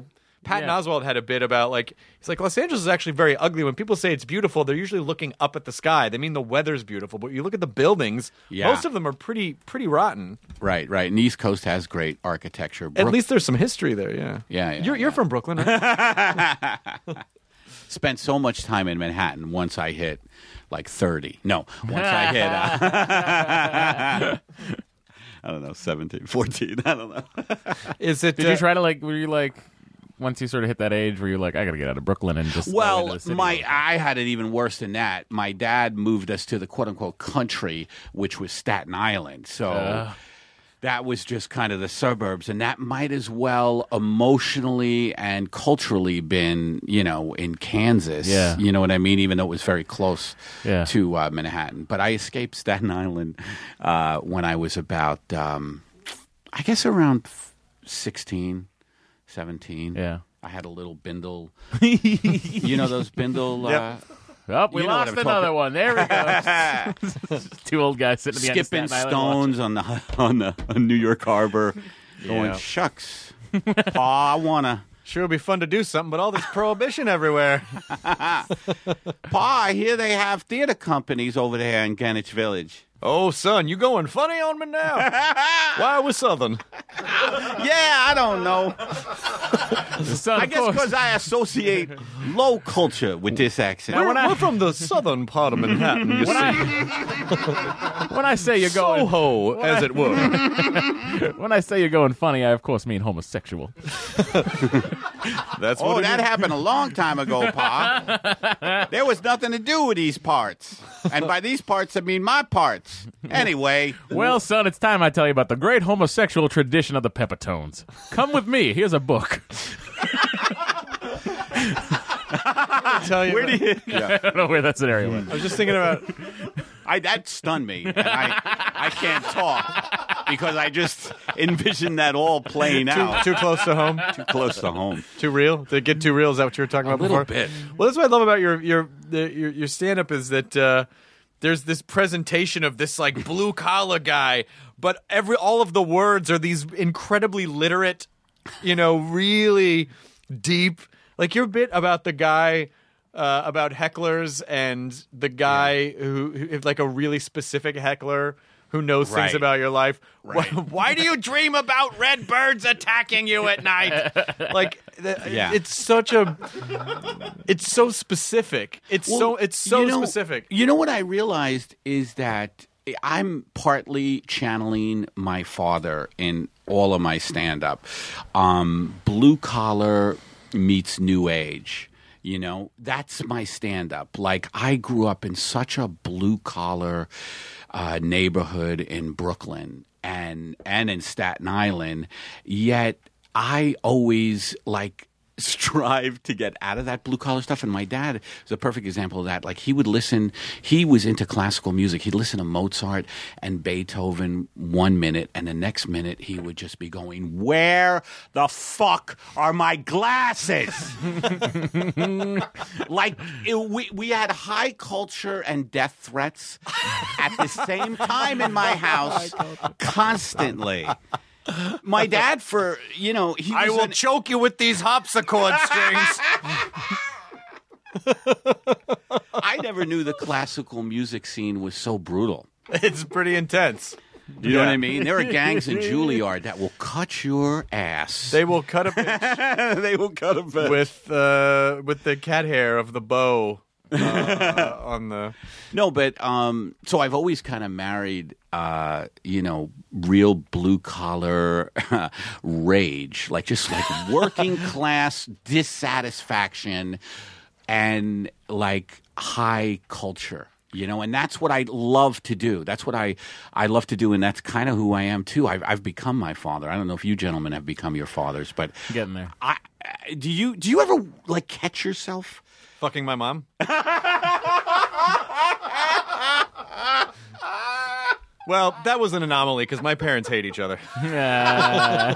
Speaker 5: Patton
Speaker 9: Yeah.
Speaker 5: Oswalt had a bit about like he's like Los Angeles is actually very ugly. When people say it's beautiful, they're usually looking up at the sky. They mean the weather's beautiful, but you look at the buildings.
Speaker 8: Yeah.
Speaker 5: Most of them are pretty pretty rotten.
Speaker 8: Right, right. And the East Coast has great architecture.
Speaker 5: At
Speaker 8: Brook-
Speaker 5: least there's some history there. Yeah,
Speaker 8: Yeah, yeah,
Speaker 5: You're, you're
Speaker 8: yeah.
Speaker 5: from Brooklyn. Right?
Speaker 8: spent so much time in Manhattan once I hit like thirty. No, once I hit, uh, I don't know, seventeen, fourteen, I don't know.
Speaker 5: Is it?
Speaker 9: Did
Speaker 5: uh,
Speaker 9: you try to like? Were you like? Once you sort of hit that age where you're like, I got to get out of Brooklyn and just go into
Speaker 8: Well,
Speaker 9: the city.
Speaker 8: my I had it even worse than that. My dad moved us to the quote unquote country, which was Staten Island. So
Speaker 9: Uh.
Speaker 8: that was just kind of the suburbs, and that might as well emotionally and culturally been, you know, in Kansas.
Speaker 9: Yeah.
Speaker 8: You know what I mean? Even though it was very close
Speaker 9: Yeah.
Speaker 8: to uh, Manhattan. But I escaped Staten Island uh, when I was about, um, I guess, around sixteen. seventeen.
Speaker 9: Yeah.
Speaker 8: I had a little bindle. You know those bindle. Uh,
Speaker 9: Oh, we
Speaker 8: You know what
Speaker 9: lost
Speaker 8: I'm
Speaker 9: another
Speaker 8: talking-
Speaker 9: one. There we go. Two old guys sitting at the end of
Speaker 8: skipping
Speaker 9: Staten Island
Speaker 8: stones on the on the on New York Harbor, going
Speaker 5: Yeah.
Speaker 8: shucks. Pa, I wanna.
Speaker 5: Sure, would be fun to do something, but all this prohibition everywhere.
Speaker 8: Pa, I hear they have theater companies over there in Greenwich Village.
Speaker 5: Oh, son, you going funny on me now? Why are we Southern?
Speaker 8: Yeah, I don't know.
Speaker 9: watching. Son,
Speaker 8: I
Speaker 9: of
Speaker 8: guess
Speaker 9: course.
Speaker 8: because I associate low culture with this accent.
Speaker 5: We're,
Speaker 9: when I-
Speaker 5: we're from the southern part of Manhattan, you see.
Speaker 9: when I say you're going,
Speaker 5: Soho, as it were.
Speaker 9: when I say you're going funny, I of course mean homosexual.
Speaker 5: That's
Speaker 8: Oh,
Speaker 5: what it
Speaker 8: that
Speaker 5: is.
Speaker 8: happened a long time ago, Pa. There was nothing to do with these parts. And by these parts, I mean my parts. Anyway.
Speaker 9: Well, son, it's time I tell you about the great homosexual tradition of the Peppertones. Come with me. Here's a book.
Speaker 5: Tell you
Speaker 8: Where do you...
Speaker 9: I don't know where that scenario went.
Speaker 5: I was just thinking about
Speaker 8: I, that stunned me. And I, I can't talk because I just envisioned that all playing out.
Speaker 5: too close to home,
Speaker 8: Too close to home.
Speaker 5: too real. Did it get too real? Is that what you were talking about
Speaker 8: little
Speaker 5: before?
Speaker 8: bit.
Speaker 5: Well, that's what I love about your your the, your, your stand up is that uh, there's this presentation of this like blue collar guy, but every all of the words are these incredibly literate, you know, really deep. Like your bit about the guy. Uh, about hecklers and the guy who, who, like a really specific heckler who knows
Speaker 8: Right.
Speaker 5: things about your life.
Speaker 8: Right.
Speaker 5: Why, why do you dream about red birds attacking you at night? Like, the,
Speaker 8: Yeah.
Speaker 5: it's such a, it's so specific. It's so,
Speaker 8: Well,
Speaker 5: it's so
Speaker 8: you know-
Speaker 5: specific.
Speaker 8: You know what I realized is that I'm partly channeling my father in all of my stand up. Um, blue collar meets new age. You know, that's my stand up. Like, I grew up in such a blue collar uh, neighborhood in Brooklyn and and in Staten Island, yet I always like strive to get out of that blue collar stuff. And my dad is a perfect example of that. Like, he would listen, he was into classical music. He'd listen to Mozart and Beethoven one minute, and the next minute he would just be going, "Where the fuck are my glasses?" Like, it, we, we had high culture and death threats at the same time in my house constantly. My dad, for, you know, he was
Speaker 5: I will
Speaker 8: an-
Speaker 5: choke you with these harpsichord strings.
Speaker 8: I never knew the classical music scene was so brutal.
Speaker 5: It's pretty intense.
Speaker 8: You know what I mean? There are gangs in Juilliard that will cut your ass.
Speaker 5: They will cut a bitch
Speaker 8: they will cut a bit.
Speaker 5: with uh, with the cat hair of the bow uh, on the.
Speaker 8: No, but um, so I've always kind of married, uh, you know, real blue collar rage, like just like working class dissatisfaction and like high culture. You know, and that's what I love to do. That's what I, I love to do, and that's kind of who I am too. I've, I've become my father. I don't know if you gentlemen have become your fathers, but
Speaker 9: Getting there.
Speaker 8: I, do you do you ever like catch yourself?
Speaker 5: Fucking my mom. Well, that was an anomaly because my parents hate each other.
Speaker 9: Yeah.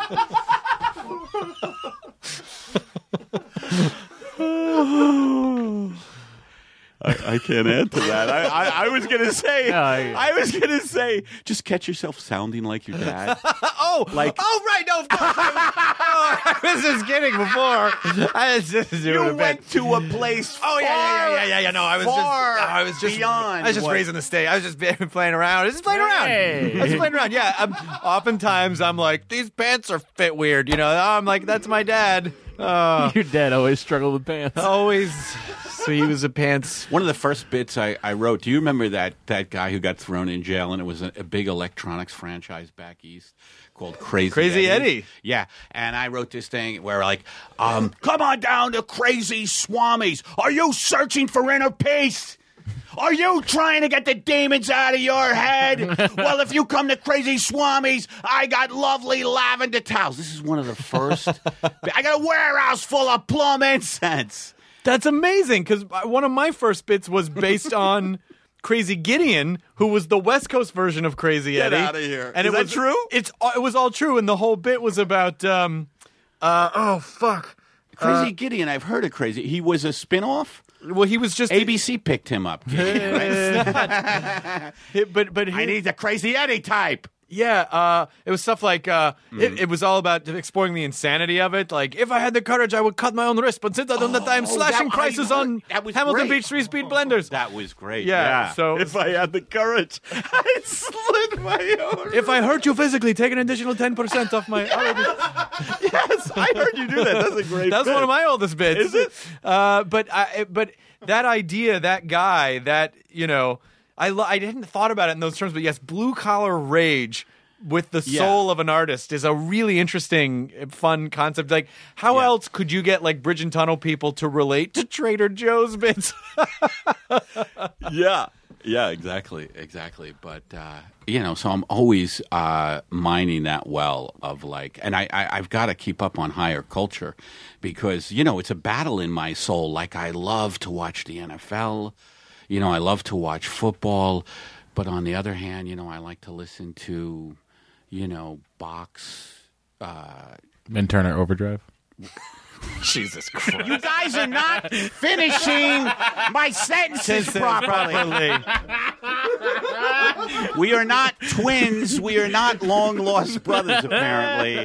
Speaker 8: I, I can't add to that. I, I, I was gonna say,
Speaker 9: No, I-
Speaker 8: I was gonna say, just catch yourself sounding like your dad.
Speaker 5: Oh,
Speaker 8: Like-
Speaker 5: oh, right, no, of course. Oh, I was just kidding before. I was just doing
Speaker 10: You
Speaker 5: a bit.
Speaker 10: went to a place.
Speaker 5: Oh yeah, yeah, yeah, yeah, yeah. No, I was just,
Speaker 10: far
Speaker 5: I was just,
Speaker 10: beyond
Speaker 5: I was just
Speaker 10: what-
Speaker 5: raising the state. I was just playing around. I was just playing around.
Speaker 9: Hey.
Speaker 5: I was just playing around. Yeah. Um, oftentimes, I'm like, these pants are fit weird. You know, I'm like, that's my dad. Uh,
Speaker 9: Your dad always struggled with pants.
Speaker 5: always. So he was a pants.
Speaker 8: One of the first bits I, I wrote, do you remember that, that guy who got thrown in jail, and it was a, a big electronics franchise back east called Crazy
Speaker 5: Crazy Eddie.
Speaker 8: Yeah, and I wrote this thing where like, um, come on down to Crazy Swamis. Are you searching for inner peace? Are you trying to get the demons out of your head? Well, if you come to Crazy Swamis, I got lovely lavender towels. This is one of the first. I got a warehouse full of plum incense.
Speaker 5: That's amazing because one of my first bits was based on Crazy Gideon, who was the West Coast version of Crazy
Speaker 10: Get
Speaker 5: Eddie.
Speaker 10: outta here.
Speaker 5: And
Speaker 10: Is
Speaker 5: it
Speaker 10: that
Speaker 5: was,
Speaker 10: true?
Speaker 5: It's it was all true, and the whole bit was about um, uh, oh fuck,
Speaker 8: Crazy Gideon, I've heard of Crazy. He was a spin-off?
Speaker 5: well he was just
Speaker 8: A B C picked him up.
Speaker 5: He- but but he,
Speaker 8: I need the Crazy Eddie type.
Speaker 5: yeah, uh, it was stuff like uh, it, it was all about exploring the insanity of it. Like, if I had the courage, I would cut my own wrist, but since I don't have time,
Speaker 8: Oh,
Speaker 5: slashing
Speaker 8: that- I
Speaker 5: prices
Speaker 8: heard-
Speaker 5: on
Speaker 8: that was
Speaker 5: Hamilton
Speaker 8: great.
Speaker 5: Beach three speed blenders.
Speaker 8: That was great.
Speaker 5: Yeah, so
Speaker 10: If I had the courage, I'd slit my own.
Speaker 5: if I hurt you physically, take an additional ten percent off my.
Speaker 10: Yes, I heard you do that. That's a great.
Speaker 5: That's
Speaker 10: bit.
Speaker 5: one of my oldest bits.
Speaker 10: Is it?
Speaker 5: Uh, but I, but that idea, that guy, that you know, I lo- I hadn't thought about it in those terms, but yes, blue collar rage with the
Speaker 8: Yeah.
Speaker 5: soul of an artist is a really interesting, fun concept. Like, how
Speaker 8: Yeah.
Speaker 5: else could you get like Bridge and Tunnel people to relate to Trader Joe's bits?
Speaker 10: Yeah.
Speaker 8: Yeah, exactly, exactly. But uh, you know, so I'm always uh, mining that well of like, and I, I I've got to keep up on higher culture because you know it's a battle in my soul. Like I love to watch the N F L, you know, I love to watch football, but on the other hand, you know, I like to listen to, you know, box. Uh,
Speaker 9: Ben Turner Overdrive.
Speaker 5: Jesus Christ!
Speaker 8: you guys are not finishing my sentences properly. We are not twins. We are not long lost brothers, apparently.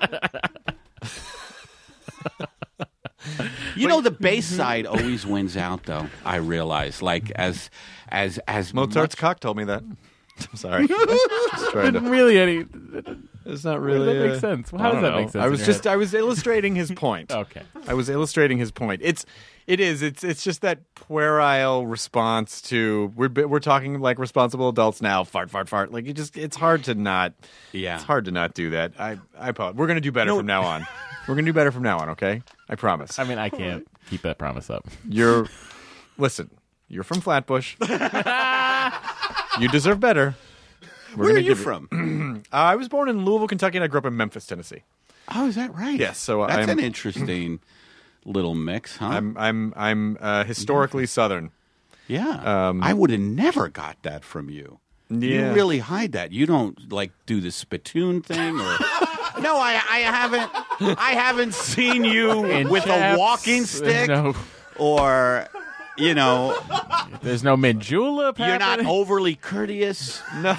Speaker 8: You know, the bass side always wins out, though. I realize, like as as as
Speaker 5: Mozart's
Speaker 8: much-
Speaker 5: cock told me that. I'm sorry. Just trying to.
Speaker 9: Really, Eddie?
Speaker 5: It's not
Speaker 9: Does
Speaker 5: really.
Speaker 9: that make
Speaker 5: uh,
Speaker 9: sense? How
Speaker 5: I
Speaker 9: does
Speaker 5: don't
Speaker 9: that
Speaker 5: know.
Speaker 9: make sense?
Speaker 5: I
Speaker 9: in
Speaker 5: was
Speaker 9: your
Speaker 5: just
Speaker 9: head?
Speaker 5: I was illustrating his point.
Speaker 9: Okay.
Speaker 5: I was illustrating his point. It's it is it's it's just that puerile response to we're we're talking like responsible adults now. Fart fart fart. Like you just it's hard to not.
Speaker 8: Yeah.
Speaker 5: It's hard to not do that. I I apologize. We're gonna do better from now on. We're gonna do better from now on. Okay. I promise.
Speaker 9: I mean, I can't keep that promise up.
Speaker 5: You're listen. You're from Flatbush. You deserve better. We're
Speaker 8: Where are
Speaker 5: gonna
Speaker 8: you
Speaker 5: give
Speaker 8: from?
Speaker 5: Uh, I was born in Louisville, Kentucky, and I grew up in Memphis, Tennessee.
Speaker 8: Oh, is that right?
Speaker 5: Yes, so
Speaker 8: that's
Speaker 5: I'm-
Speaker 8: an interesting little mix, huh?
Speaker 5: I'm I'm I'm uh, historically Southern.
Speaker 8: yeah.
Speaker 5: um,
Speaker 8: I would have never got that from you.
Speaker 5: Yeah.
Speaker 8: You really hide that. You don't like do the spittoon thing, or no? I I haven't I haven't seen you
Speaker 9: In
Speaker 8: with
Speaker 9: chaps,
Speaker 8: a walking stick,
Speaker 9: No,
Speaker 8: or you know,
Speaker 9: there's no mint julep.
Speaker 8: you're not
Speaker 9: happening.
Speaker 8: overly courteous. No.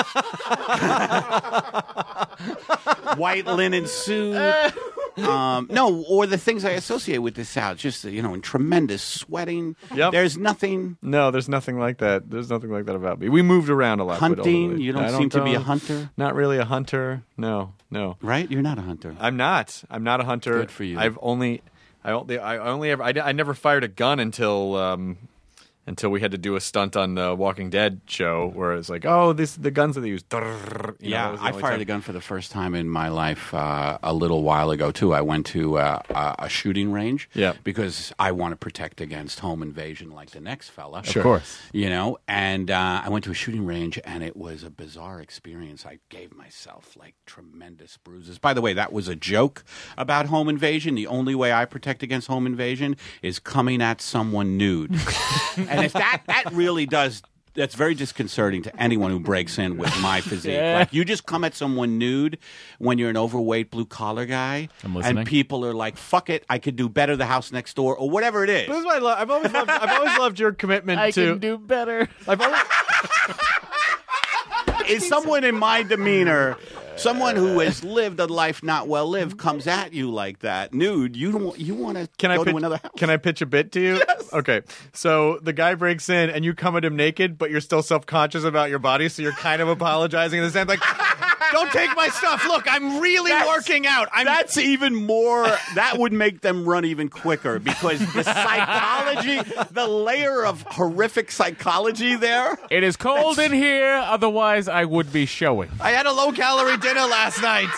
Speaker 8: White linen suit. Um, no, or the things I associate with the South, just you know, in tremendous sweating.
Speaker 5: Yep.
Speaker 8: There's nothing
Speaker 5: No, there's nothing like that. There's nothing like that about me. We moved around a lot. but
Speaker 8: hunting.
Speaker 5: ultimately-
Speaker 8: You don't
Speaker 5: I
Speaker 8: seem to be a
Speaker 5: don't-
Speaker 8: hunter,
Speaker 5: Not really a hunter. No, no.
Speaker 8: right? You're not a hunter.
Speaker 5: I'm not. I'm not a hunter.
Speaker 8: Good for you.
Speaker 5: I've only, I only, I only ever, I, I never fired a gun until, um, until we had to do a stunt on the Walking Dead show where it's like, oh, this the guns that they use. You know, that
Speaker 8: Yeah,
Speaker 5: was the
Speaker 8: I
Speaker 5: only
Speaker 8: fired
Speaker 5: time.
Speaker 8: a gun for the first time in my life uh, a little while ago too. I went to uh, a, a shooting range,
Speaker 5: Yeah.
Speaker 8: because I want to protect against home invasion, like the next fella,
Speaker 9: Of course.
Speaker 8: you know. And uh, I went to a shooting range, and it was a bizarre experience. I gave myself like tremendous bruises. By the way, that was a joke about home invasion. The only way I protect against home invasion is coming at someone nude, and if that that really does. That's very disconcerting to anyone who breaks in with my physique.
Speaker 9: Yeah.
Speaker 8: Like, you just come at someone nude when you're an overweight blue-collar guy,
Speaker 9: I'm listening.
Speaker 8: and people are like, fuck it, I could do better the house next door, or whatever it is.
Speaker 5: This is why I love. I've always loved. I've always loved your commitment
Speaker 9: I
Speaker 5: to.
Speaker 9: can do better.
Speaker 5: I've always,
Speaker 8: is someone in my demeanor, someone who has lived a life not well lived, comes at you like that, nude. You don't. You want to
Speaker 5: Can
Speaker 8: go
Speaker 5: I pitch,
Speaker 8: to another house?
Speaker 5: Can I pitch a bit to you?
Speaker 8: Yes.
Speaker 5: Okay. So the guy breaks in, and you come at him naked, but you're still self conscious about your body, so you're kind of apologizing in the sense like, "Don't take my stuff. Look, I'm really
Speaker 8: That's-
Speaker 5: working out." I'm
Speaker 8: That's even more. That would make them run even quicker because the psychology, the layer of horrific psychology there.
Speaker 9: It is cold in here, otherwise I would be showing.
Speaker 5: I had a low-calorie dinner last night.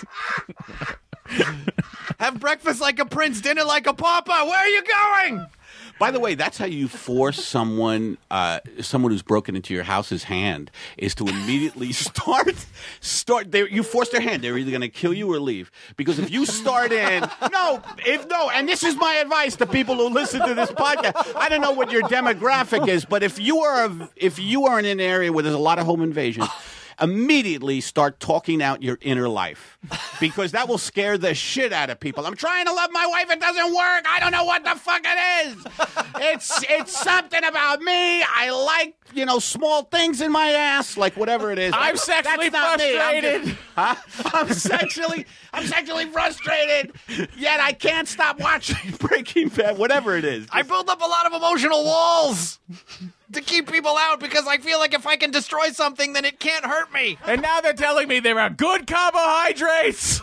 Speaker 5: Have breakfast like a prince, dinner like a pauper. Where are you going?
Speaker 8: By the way, that's how you force someone, uh, someone who's broken into your house's hand, is to immediately start, start. They, you force their hand. They're either going to kill you or leave. Because if you start in, no, if no, and this is my advice to people who listen to this podcast. I don't know what your demographic is, but if you are, a, if you are in an area where there's a lot of home invasions, immediately start talking out your inner life, because that will scare the shit out of people. I'm trying to love my wife. It doesn't work. I don't know what the fuck it is. It's it's something about me. I like, you know, small things in my ass, like whatever it is.
Speaker 9: I'm sexually
Speaker 8: That's not me. I'm
Speaker 9: frustrated.
Speaker 8: just- huh? I'm sexually I'm sexually frustrated. Yet I can't stop watching Breaking Bad. Whatever it is.
Speaker 5: I build up a lot of emotional walls to keep people out because I feel like if I can destroy something, then it can't hurt me.
Speaker 9: And now they're telling me there are good carbohydrates.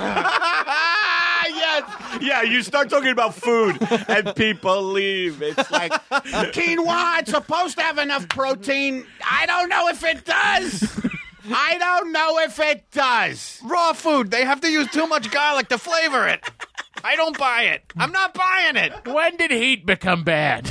Speaker 8: Yes. Yeah, you start talking about food and people leave. It's like, quinoa, it's supposed to have enough protein. I don't know if it does. I don't know if it does.
Speaker 5: Raw food, they have to use too much garlic to flavor it. I don't buy it. I'm not buying it.
Speaker 9: When did heat become bad?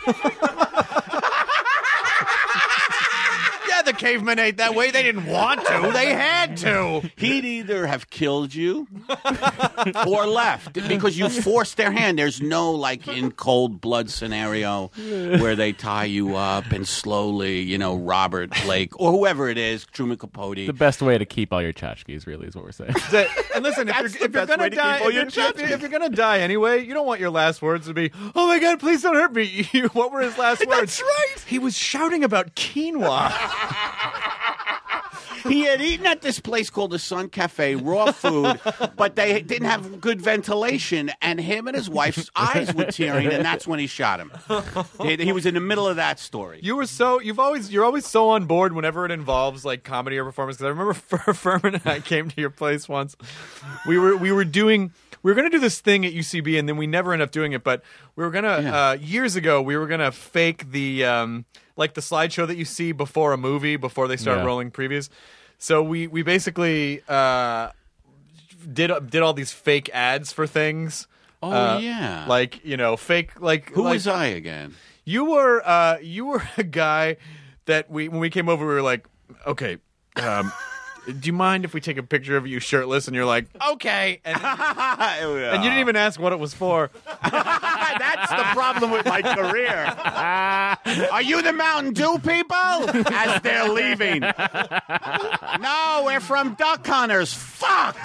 Speaker 5: Yeah, the cavemen ate that way. They didn't want to. They had to.
Speaker 8: He'd either have killed you or left because you forced their hand. There's no, like, in cold blood scenario where they tie you up and slowly, you know, Robert Blake or whoever it is, Truman Capote.
Speaker 9: The best way to keep all your tchotchkes, really, is what we're saying.
Speaker 5: And listen, if
Speaker 8: That's
Speaker 5: you're, if
Speaker 8: the
Speaker 5: you're
Speaker 8: best
Speaker 5: gonna
Speaker 8: way to
Speaker 5: die,
Speaker 8: keep all
Speaker 5: if
Speaker 8: your
Speaker 5: you're, if, you're,
Speaker 8: tchotchkes.
Speaker 5: if you're gonna die anyway, you don't want your last words to be, "Oh my God, please don't hurt me." What were his last words?
Speaker 8: That's right.
Speaker 5: He was shouting about quinoa.
Speaker 8: He had eaten at this place called the Sun Cafe, raw food, but they didn't have good ventilation, and him and his wife's eyes were tearing, and that's when he shot him. He, he was in the middle of that story.
Speaker 5: You were so you've always you're always so on board whenever it involves like comedy or performance. Because I remember Fer- Furman and I came to your place once. We were we were doing we were going to do this thing at U C B, and then we never ended up doing it. But we were gonna
Speaker 8: Yeah.
Speaker 5: uh, years ago we were gonna fake the um, like the slideshow that you see before a movie before they start
Speaker 9: Yeah.
Speaker 5: rolling previews. So we we basically uh, did did all these fake ads for things.
Speaker 8: Oh,
Speaker 5: Uh,
Speaker 8: yeah.
Speaker 5: like you know fake like
Speaker 8: Who
Speaker 5: like,
Speaker 8: was I again?
Speaker 5: You were uh, you were a guy that we when we came over we were like, okay, um, do you mind if we take a picture of you shirtless? And you're like, okay, and, and you didn't even ask what it was for.
Speaker 8: That's the problem with my career. Are you the Mountain Dew people? As they're leaving. No, we're from Duck Hunters. Fuck.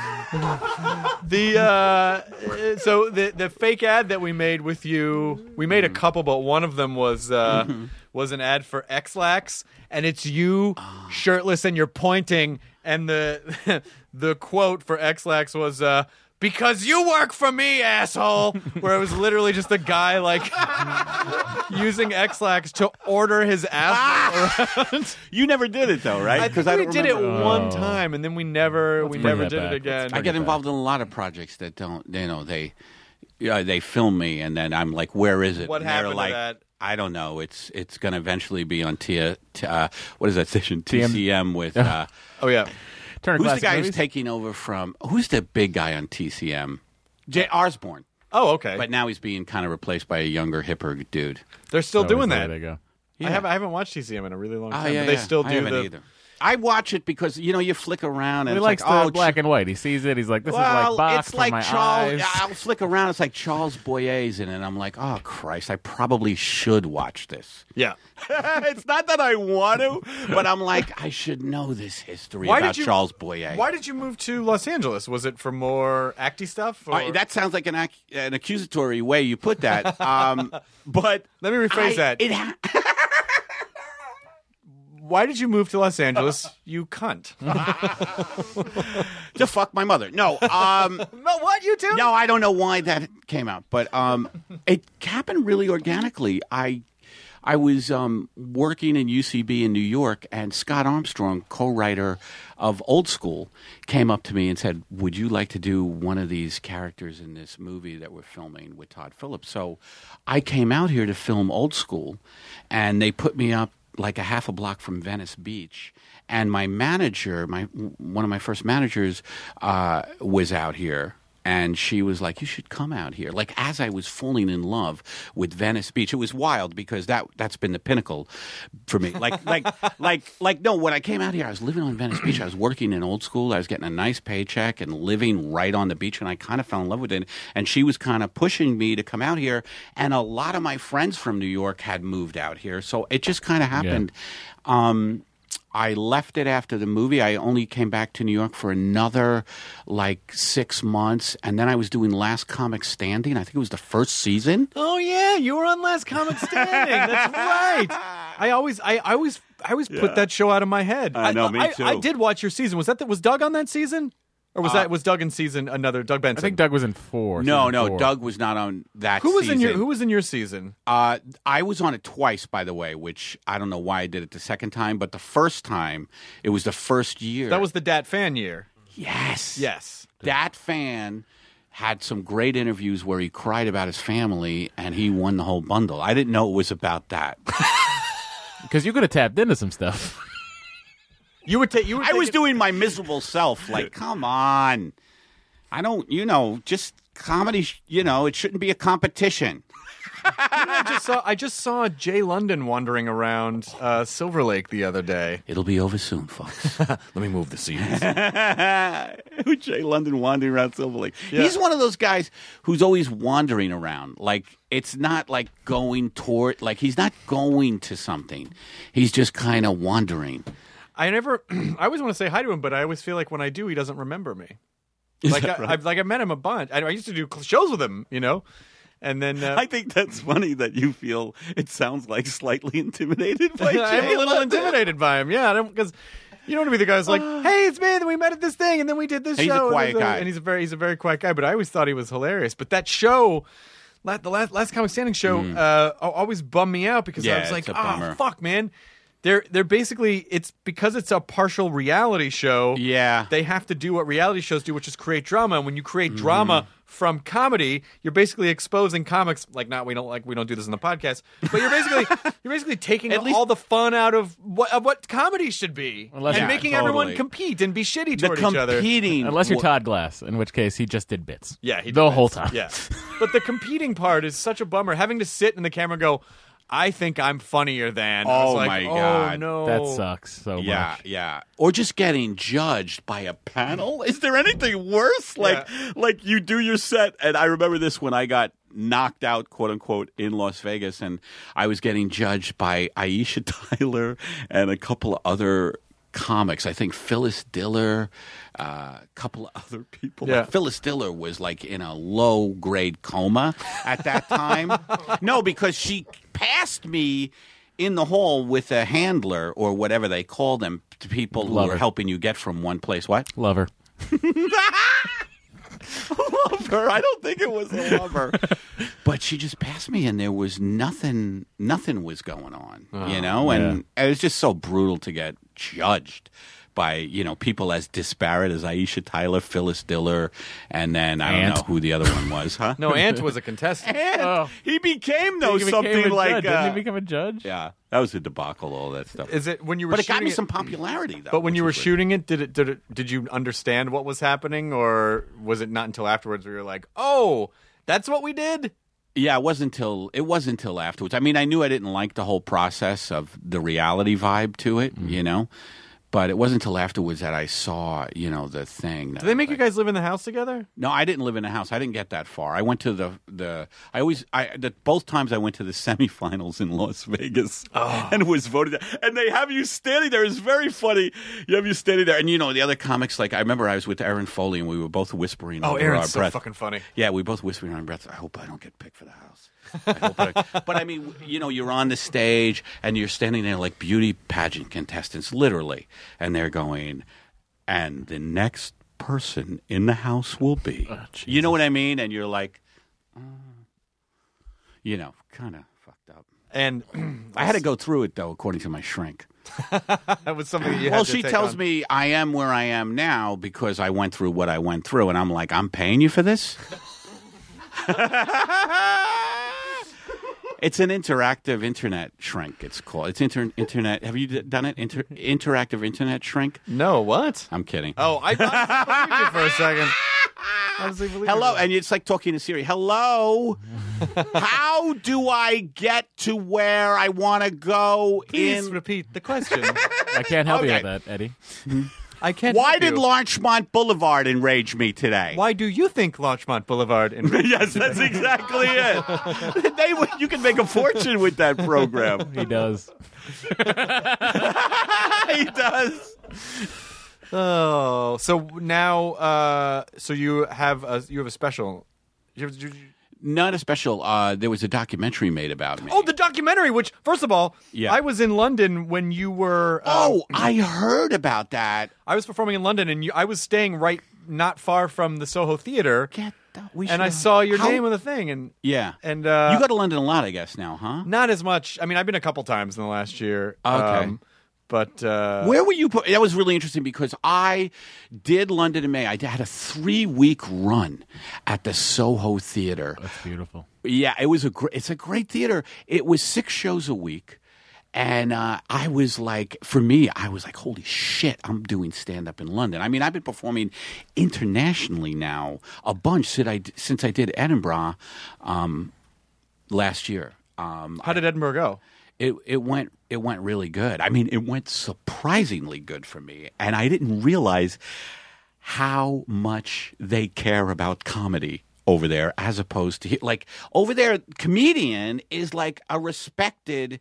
Speaker 5: The uh, so the the fake ad that we made with you, we made a couple, but one of them was uh, was an ad for X-Lax, and it's you shirtless and you're pointing, and the the quote for X-Lax was. Uh, Because you work for me, asshole. Where it was literally just a guy like using X-Lax to order his ass around.
Speaker 8: You never did it though, right?
Speaker 5: I think
Speaker 8: I
Speaker 5: we
Speaker 8: don't
Speaker 5: did it
Speaker 8: remember.
Speaker 5: one time, and then we never we
Speaker 9: bring
Speaker 5: never
Speaker 9: that
Speaker 5: did
Speaker 9: back.
Speaker 5: it again.
Speaker 9: Let's
Speaker 8: I get involved in a lot of projects that don't, you know, they, yeah, they film me, and then I'm like, "Where is it?"
Speaker 5: What
Speaker 8: and they're
Speaker 5: happened to
Speaker 8: like,
Speaker 5: that?
Speaker 8: I don't know. It's it's going to eventually be on T. T uh, what is that station?
Speaker 9: T M
Speaker 8: T C M with. Uh,
Speaker 5: Oh yeah.
Speaker 9: Turner
Speaker 8: who's the
Speaker 9: Classic
Speaker 8: guy
Speaker 9: Movies?
Speaker 8: who's taking over from? Who's the big guy on T C M? Jay Osborne.
Speaker 5: Oh okay.
Speaker 8: But now he's being kind of replaced by a younger, hipper dude.
Speaker 5: They're still
Speaker 9: Oh,
Speaker 5: doing
Speaker 9: there
Speaker 5: that.
Speaker 9: they go.
Speaker 5: I haven't I haven't watched T C M in a really long
Speaker 8: Oh,
Speaker 5: time.
Speaker 8: yeah,
Speaker 5: but they
Speaker 8: yeah.
Speaker 5: still
Speaker 8: I
Speaker 5: do
Speaker 8: haven't
Speaker 5: the.
Speaker 8: either. I watch it because you know you flick around and
Speaker 9: He
Speaker 8: it's
Speaker 9: likes
Speaker 8: like,
Speaker 9: the
Speaker 8: oh,
Speaker 9: black
Speaker 8: Ch-
Speaker 9: and white. He sees it. He's like, this
Speaker 8: well,
Speaker 9: is like box
Speaker 8: it's like
Speaker 9: for my
Speaker 8: Charles.
Speaker 9: eyes.
Speaker 8: I'll flick around. It's like Charles Boyer's in it. And I'm like, oh Christ, I probably should watch this.
Speaker 5: Yeah.
Speaker 8: It's not that I want to, but I'm like, I should know this history
Speaker 5: Why
Speaker 8: about
Speaker 5: did you-
Speaker 8: Charles Boyer.
Speaker 5: Why did you move to Los Angeles? Was it for more acty stuff? Or?
Speaker 8: Uh, that sounds like an ac- an accusatory way you put that. Um, but
Speaker 5: Let me rephrase
Speaker 8: I-
Speaker 5: that.
Speaker 8: It ha-
Speaker 5: why did you move to Los Angeles, you cunt?
Speaker 8: To fuck my mother. No. Um,
Speaker 5: no, what? You too?
Speaker 8: No, I don't know why that came out, but um, it happened really organically. I I was um, working in U C B in New York, and Scott Armstrong, co-writer of Old School, came up to me and said, would you like to do one of these characters in this movie that we're filming with Todd Phillips? So I came out here to film Old School, and they put me up like a half a block from Venice Beach. And my manager, my one of my first managers, uh, was out here. And she was like, you should come out here. Like, as I was falling in love with Venice Beach. It was wild because that, that's been the pinnacle for me. Like, like, like, like, no, when I came out here, I was living on Venice Beach. I was working in Old School. I was getting a nice paycheck and living right on the beach. And I kind of fell in love with it. And she was kind of pushing me to come out here. And a lot of my friends from New York had moved out here. So it just kind of happened. Yeah. Um, I left it after the movie. I only came back to New York for another like six months. And then I was doing Last Comic Standing. I think it was the first season.
Speaker 5: Oh, yeah. You were on Last Comic Standing. That's right. I always I, I always, I always yeah. put that show out of my head.
Speaker 8: I know,
Speaker 5: I,
Speaker 8: me too.
Speaker 5: I, I did watch your season. Was that the, was Doug on that season? Or was uh, that was Doug in season another Doug Benson?
Speaker 9: I think Doug was in four.
Speaker 8: No, no,
Speaker 9: four.
Speaker 8: Doug was not on that.
Speaker 5: Who was
Speaker 8: season.
Speaker 5: in your Who was in your season?
Speaker 8: Uh, I was on it twice, by the way, which I don't know why I did it the second time, but the first time it was the first year.
Speaker 5: That was the Dat Fan year.
Speaker 8: Yes,
Speaker 5: yes.
Speaker 8: Dat Fan had some great interviews where he cried about his family, and he won the whole bundle. I didn't know it was about that
Speaker 9: because you could have tapped into some stuff.
Speaker 5: You would take. You were
Speaker 8: I was doing my miserable self. Like, come on, I don't. You know, just comedy. You know, it shouldn't be a competition.
Speaker 5: You know, I just saw. I just saw Jay London wandering around uh, Silver Lake the other day.
Speaker 8: It'll be over soon, folks.
Speaker 5: Let me move the seats.
Speaker 8: Jay London wandering around Silver Lake.
Speaker 5: Yeah.
Speaker 8: He's one of those guys who's always wandering around. Like, it's not like going toward. Like, he's not going to something. He's just kind of wandering.
Speaker 5: I never. I always want to say hi to him, but I always feel like when I do, he doesn't remember me.
Speaker 8: Is
Speaker 5: like
Speaker 8: that
Speaker 5: I,
Speaker 8: right?
Speaker 5: I've like I met him a bunch. I, I used to do shows with him, you know, and then uh,
Speaker 8: I think that's funny that you feel it sounds like slightly intimidated by Jay.
Speaker 5: I'm a little intimidated by him. Yeah, I don't because you don't want to be the guy who's like, "Hey, it's me. And we met at this thing, and then we did this
Speaker 8: he's
Speaker 5: show."
Speaker 8: He's a quiet
Speaker 5: and,
Speaker 8: guy,
Speaker 5: and he's a very he's a very quiet guy. But I always thought he was hilarious. But that show. The last, last Comic Standing show mm. uh, always bummed me out because
Speaker 8: yeah,
Speaker 5: I was like,
Speaker 8: "Oh
Speaker 5: fuck, man." They're they're basically it's because it's a partial reality show.
Speaker 8: Yeah,
Speaker 5: they have to do what reality shows do, which is create drama. And when you create
Speaker 8: mm.
Speaker 5: drama from comedy, you're basically exposing comics. Like, not we don't like we don't do this in the podcast, but you're basically you're basically taking At all least, the fun out of what of what comedy should be,
Speaker 9: unless,
Speaker 5: and
Speaker 9: yeah,
Speaker 5: making
Speaker 9: totally.
Speaker 5: everyone compete and be shitty
Speaker 8: the
Speaker 5: toward each other.
Speaker 8: Competing,
Speaker 9: unless you're Todd Glass, in which case he just did bits.
Speaker 5: Yeah, he did
Speaker 9: the
Speaker 5: bits.
Speaker 9: whole time.
Speaker 5: Yeah, but the competing part is such a bummer. Having to sit in the camera and go, I think I'm funnier than. I was
Speaker 8: oh
Speaker 5: like,
Speaker 8: my
Speaker 5: oh,
Speaker 8: god,
Speaker 5: no,
Speaker 9: that sucks so
Speaker 8: yeah,
Speaker 9: much.
Speaker 8: Yeah, or just getting judged by a panel. Is there anything worse? Like,
Speaker 5: yeah.
Speaker 8: like you do your set, and I remember this when I got knocked out, quote unquote, in Las Vegas, and I was getting judged by Aisha Tyler and a couple of other comics. I think Phyllis Diller, a uh, couple of other people.
Speaker 5: Yeah.
Speaker 8: Like Phyllis Diller was like in a low grade coma at that time. No, because she passed me in the hall with a handler or whatever they call them, to people who
Speaker 9: Lover.
Speaker 8: are helping you get from one place. What?
Speaker 9: Lover.
Speaker 8: Lover. I don't think it was a lover. But she just passed me, and there was nothing. Nothing was going on,
Speaker 5: oh,
Speaker 8: you know. And
Speaker 9: yeah.
Speaker 8: it was just so brutal to get judged by, you know, people as disparate as Aisha Tyler, Phyllis Diller, and then I
Speaker 9: Ant.
Speaker 8: don't know who the other one was, huh?
Speaker 5: No, Ant was a contestant.
Speaker 8: Ant.
Speaker 9: Oh.
Speaker 8: He became though
Speaker 9: He became
Speaker 8: something
Speaker 9: a
Speaker 8: like
Speaker 9: judge.
Speaker 8: uh,
Speaker 9: Didn't he become a judge?
Speaker 8: yeah, that was a debacle. All that stuff.
Speaker 5: Is it when you were?
Speaker 8: But it got
Speaker 5: shooting
Speaker 8: me some popularity, though.
Speaker 5: But when
Speaker 8: which
Speaker 5: you were
Speaker 8: was good.
Speaker 5: shooting it, did it did it did you understand what was happening, or was it not until afterwards where you're like, oh, that's what we did?
Speaker 8: Yeah, it wasn't until it wasn't until afterwards. I mean, I knew I didn't like the whole process of the reality vibe to it,
Speaker 5: Mm-hmm.
Speaker 8: you know. But it wasn't until afterwards that I saw, you know, the thing.
Speaker 5: Do they make you guys live in the house together?
Speaker 8: No, I didn't live in a house. I didn't get that far. I went to the the. I always. I the, both times I went to the semifinals in Las Vegas
Speaker 5: oh.
Speaker 8: and was voted. And they have you standing there. It's very funny. You have you standing there, and you know the other comics. Like I remember, I was with Aaron Foley, and we were both whispering.
Speaker 5: Oh,
Speaker 8: under
Speaker 5: Aaron's
Speaker 8: our
Speaker 5: so
Speaker 8: breath.
Speaker 5: fucking funny.
Speaker 8: Yeah, we both whispering under our breath. I hope I don't get picked for the house. I hope I, but I mean, you know, you're on the stage and you're standing there like beauty pageant contestants, literally, and they're going, and the next person in the house will be. Oh, you know what I mean? And you're like, uh, you know, kind of fucked up.
Speaker 5: And
Speaker 8: I had to go through it though, according to my shrink.
Speaker 5: That was something that you had
Speaker 8: well,
Speaker 5: to
Speaker 8: she
Speaker 5: take
Speaker 8: tells
Speaker 5: on.
Speaker 8: me I am where I am now because I went through what I went through, and I'm like, I'm paying you for this. It's an interactive internet shrink. It's called. It's inter- internet. Have you d- done it? Inter- interactive internet shrink?
Speaker 5: No, what?
Speaker 8: I'm kidding.
Speaker 5: Oh, I I believed you for a second. Honestly, believed
Speaker 8: Hello,
Speaker 5: you.
Speaker 8: and it's like talking to Siri. Hello, how do I get to where I want to go?
Speaker 5: Please
Speaker 8: in
Speaker 5: repeat the question.
Speaker 9: I can't help you
Speaker 8: Okay.
Speaker 9: with that, Eddie.
Speaker 5: I can't.
Speaker 8: Why
Speaker 5: help
Speaker 8: did
Speaker 5: you.
Speaker 8: Larchmont Boulevard enrage me today?
Speaker 5: Why do you think Larchmont Boulevard? In-
Speaker 8: Yes, that's exactly it. They, would- you can make a fortune with that program.
Speaker 9: He does.
Speaker 8: He does.
Speaker 5: Oh, so now, uh, so you have a you have a special. You have, you,
Speaker 8: Not a special. Uh, there was a documentary made about me.
Speaker 5: oh, the documentary. Which, first of all,
Speaker 8: Yeah.
Speaker 5: I was in London when you were. Uh,
Speaker 8: Oh, I heard about that.
Speaker 5: I was performing in London, and you, I was staying right not far from the Soho Theater,
Speaker 8: Get the, we
Speaker 5: and I
Speaker 8: should-
Speaker 5: saw your
Speaker 8: How-
Speaker 5: name on the thing, and
Speaker 8: Yeah,
Speaker 5: and uh,
Speaker 8: you go to London a lot, I guess now, huh?
Speaker 5: not as much. I mean, I've been a couple times in the last year.
Speaker 8: Okay.
Speaker 5: um, but uh,
Speaker 8: Where were you? Po- that was really interesting because I did London in May. I had a three-week run at the Soho Theater.
Speaker 9: That's beautiful.
Speaker 8: Yeah, it was a gr- it's a great theater. It was six shows a week. And uh, I was like, for me, I was like, holy shit, I'm doing stand-up in London. I mean, I've been performing internationally now a bunch since I, since I did Edinburgh um, last year. Um,
Speaker 5: how did Edinburgh go?
Speaker 8: It it went it went really good. I mean, it went surprisingly good for me, and I didn't realize how much they care about comedy over there, as opposed to here. Like over there, comedian is like a respected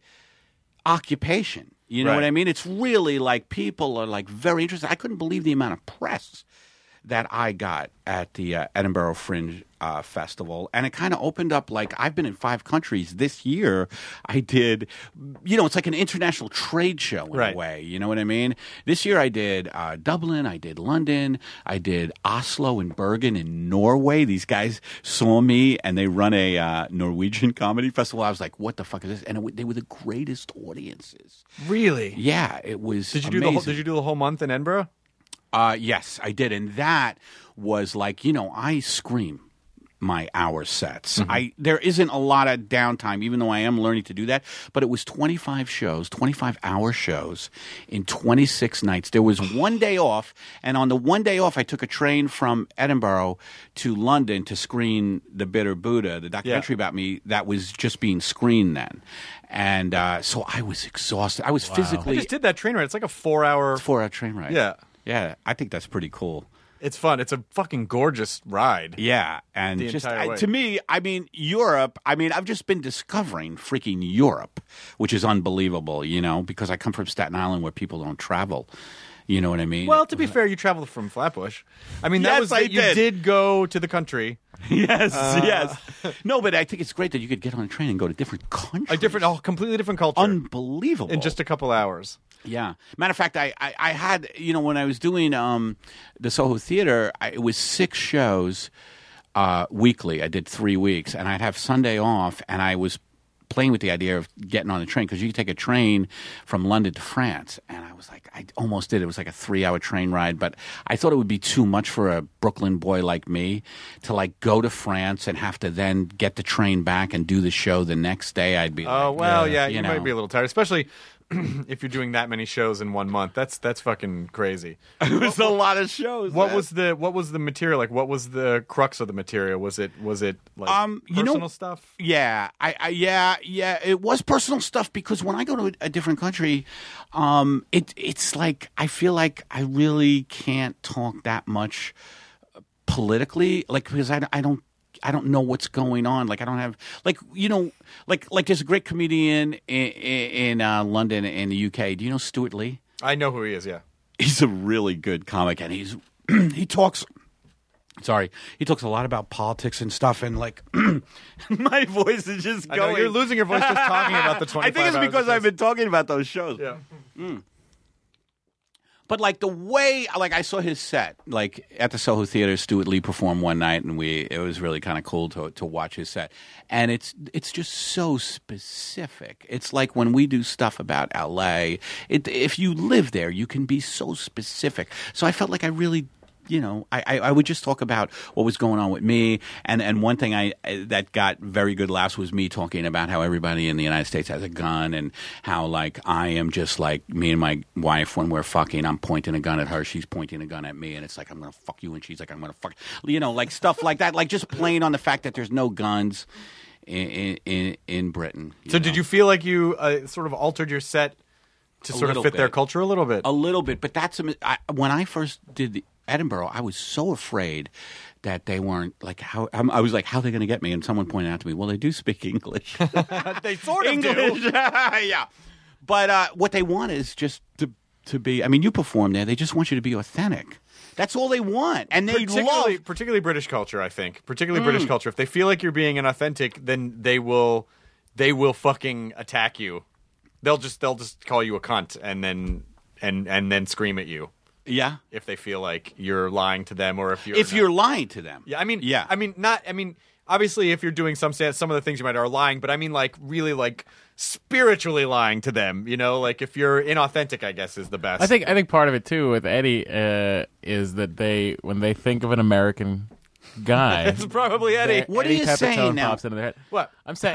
Speaker 8: occupation. You know
Speaker 5: Right.
Speaker 8: what I mean? It's really like people are like very interested. I couldn't believe the amount of press that I got at the uh, Edinburgh Fringe uh, Festival. And it kind of opened up, like, I've been in five countries. This year, I did, you know, it's like an international trade show in
Speaker 5: Right.
Speaker 8: a way. You know what I mean? This year, I did uh, Dublin, I did London, I did Oslo and Bergen in Norway. These guys saw me, and they run a uh, Norwegian comedy festival. I was like, what the fuck is this? And it, they were the greatest audiences.
Speaker 5: Really?
Speaker 8: Yeah, it was
Speaker 5: Did you do
Speaker 8: amazing.
Speaker 5: the whole, Did you do the whole month in Edinburgh?
Speaker 8: Uh, yes, I did. And that was like, you know, I scream my hour sets.
Speaker 5: Mm-hmm.
Speaker 8: I there isn't a lot of downtime, even though I am learning to do that. But it was twenty-five shows, twenty-five hour shows in twenty-six nights. There was one day off, and on the one day off, I took a train from Edinburgh to London to screen The Bitter Buddha, the documentary about me that was just being screened then. And uh, so I was exhausted. I was
Speaker 5: I
Speaker 8: physically
Speaker 5: just did that train ride. It's like a four-hour.
Speaker 8: four hour train ride.
Speaker 5: Yeah.
Speaker 8: Yeah, I think that's pretty cool.
Speaker 5: It's fun. It's a fucking gorgeous ride.
Speaker 8: Yeah, and
Speaker 5: The
Speaker 8: just
Speaker 5: entire
Speaker 8: I-
Speaker 5: way.
Speaker 8: to me, I mean, Europe. I mean, I've just been discovering freaking Europe, which is unbelievable. You know, because I come from Staten Island, where people don't travel. You know what I mean?
Speaker 5: Well, to be fair, you traveled from Flatbush. I mean, that
Speaker 8: Yes,
Speaker 5: was
Speaker 8: I
Speaker 5: you
Speaker 8: did.
Speaker 5: did go to the country.
Speaker 8: yes,
Speaker 5: Uh,
Speaker 8: yes. No, but I think it's great that you could get on a train and go to different countries.
Speaker 5: A different, oh, completely different culture
Speaker 8: unbelievable
Speaker 5: in just a couple hours.
Speaker 8: Yeah. Matter of fact, I, I, I had, you know, when I was doing um, the Soho Theater, I, it was six shows uh, weekly. I did three weeks, and I'd have Sunday off, and I was playing with the idea of getting on a train because you could take a train from London to France. And I was like, I almost did. It was like a three-hour train ride, but I thought it would be too much for a Brooklyn boy like me to like go to France and have to then get the train back and do the show the next day. I'd be
Speaker 5: Oh,
Speaker 8: like,
Speaker 5: well, yeah,
Speaker 8: you
Speaker 5: you,
Speaker 8: know.
Speaker 5: might be a little tired, especially if you're doing that many shows in one month. That's that's fucking crazy.
Speaker 8: It was a lot of shows.
Speaker 5: What
Speaker 8: man.
Speaker 5: was the what was the material like? What was the crux of the material? Was it was it like
Speaker 8: Um, you
Speaker 5: personal
Speaker 8: know-
Speaker 5: stuff?
Speaker 8: Yeah, I, I yeah yeah it was personal stuff because when I go to a, a different country, um, it it's like I feel like I really can't talk that much politically, like because I, I don't. I don't know what's going on. Like I don't have like you know like like there's a great comedian in, in uh, London in the U K. Do you know Stuart Lee?
Speaker 5: I know who he is. Yeah,
Speaker 8: He's a really good comic, and he's he talks. Sorry, he talks a lot about politics and stuff, and like my voice is just
Speaker 5: I
Speaker 8: going.
Speaker 5: know you're losing your voice just talking about the twenty-five
Speaker 8: I think it's
Speaker 5: hours
Speaker 8: because
Speaker 5: of
Speaker 8: I've been talking about those shows.
Speaker 5: Yeah.
Speaker 8: But like the way, like I saw his set, like at the Soho Theater, Stuart Lee performed one night, and we it was really kind of cool to to watch his set. And it's it's just so specific. It's like when we do stuff about L A, it, if you live there, you can be so specific. So I felt like I really. You know, I, I, I would just talk about what was going on with me, and, and one thing I that got very good laughs was me talking about how everybody in the United States has a gun, and how like I am just like me and my wife when we're fucking, I'm pointing a gun at her, she's pointing a gun at me, and it's like I'm gonna fuck you, and she's like I'm gonna fuck, you know, like stuff like that, like just playing on the fact that there's no guns in in, in Britain.
Speaker 5: So
Speaker 8: know?
Speaker 5: did you feel like you uh, sort of altered your set to
Speaker 8: A
Speaker 5: sort of
Speaker 8: little
Speaker 5: fit their
Speaker 8: bit.
Speaker 5: culture a little bit?
Speaker 8: A little bit, but that's a, I, when I first did the Edinburgh, I was so afraid that they weren't like how I'm, I was like, how are they going to get me? And someone pointed out to me, well, they do speak English.
Speaker 5: They sort of
Speaker 8: English,
Speaker 5: do.
Speaker 8: yeah. But uh, what they want is just to to be. I mean, you perform there; they just want you to be authentic. That's all they want, and they
Speaker 5: particularly,
Speaker 8: love.
Speaker 5: particularly British culture, I think. Particularly British culture. If they feel like you're being inauthentic, then they will, they will fucking attack you. They'll just, they'll just call you a cunt and then, and and then scream at you
Speaker 8: Yeah,
Speaker 5: if they feel like you're lying to them or if you're
Speaker 8: if
Speaker 5: not-
Speaker 8: you're lying to them.
Speaker 5: Yeah, I mean,
Speaker 8: Yeah.
Speaker 5: I mean, not. I mean, obviously, if you're doing some some of the things you might are lying, but I mean, like, really, like, spiritually lying to them. You know, like if you're inauthentic, I guess is the best.
Speaker 9: I think I think part of it too with Eddie uh, is that they when they think of an American guy,
Speaker 5: it's probably Eddie.
Speaker 8: What are
Speaker 9: Eddie
Speaker 8: you
Speaker 9: Pepitone
Speaker 8: saying now?
Speaker 9: pops into their head.
Speaker 5: What?
Speaker 9: I'm saying.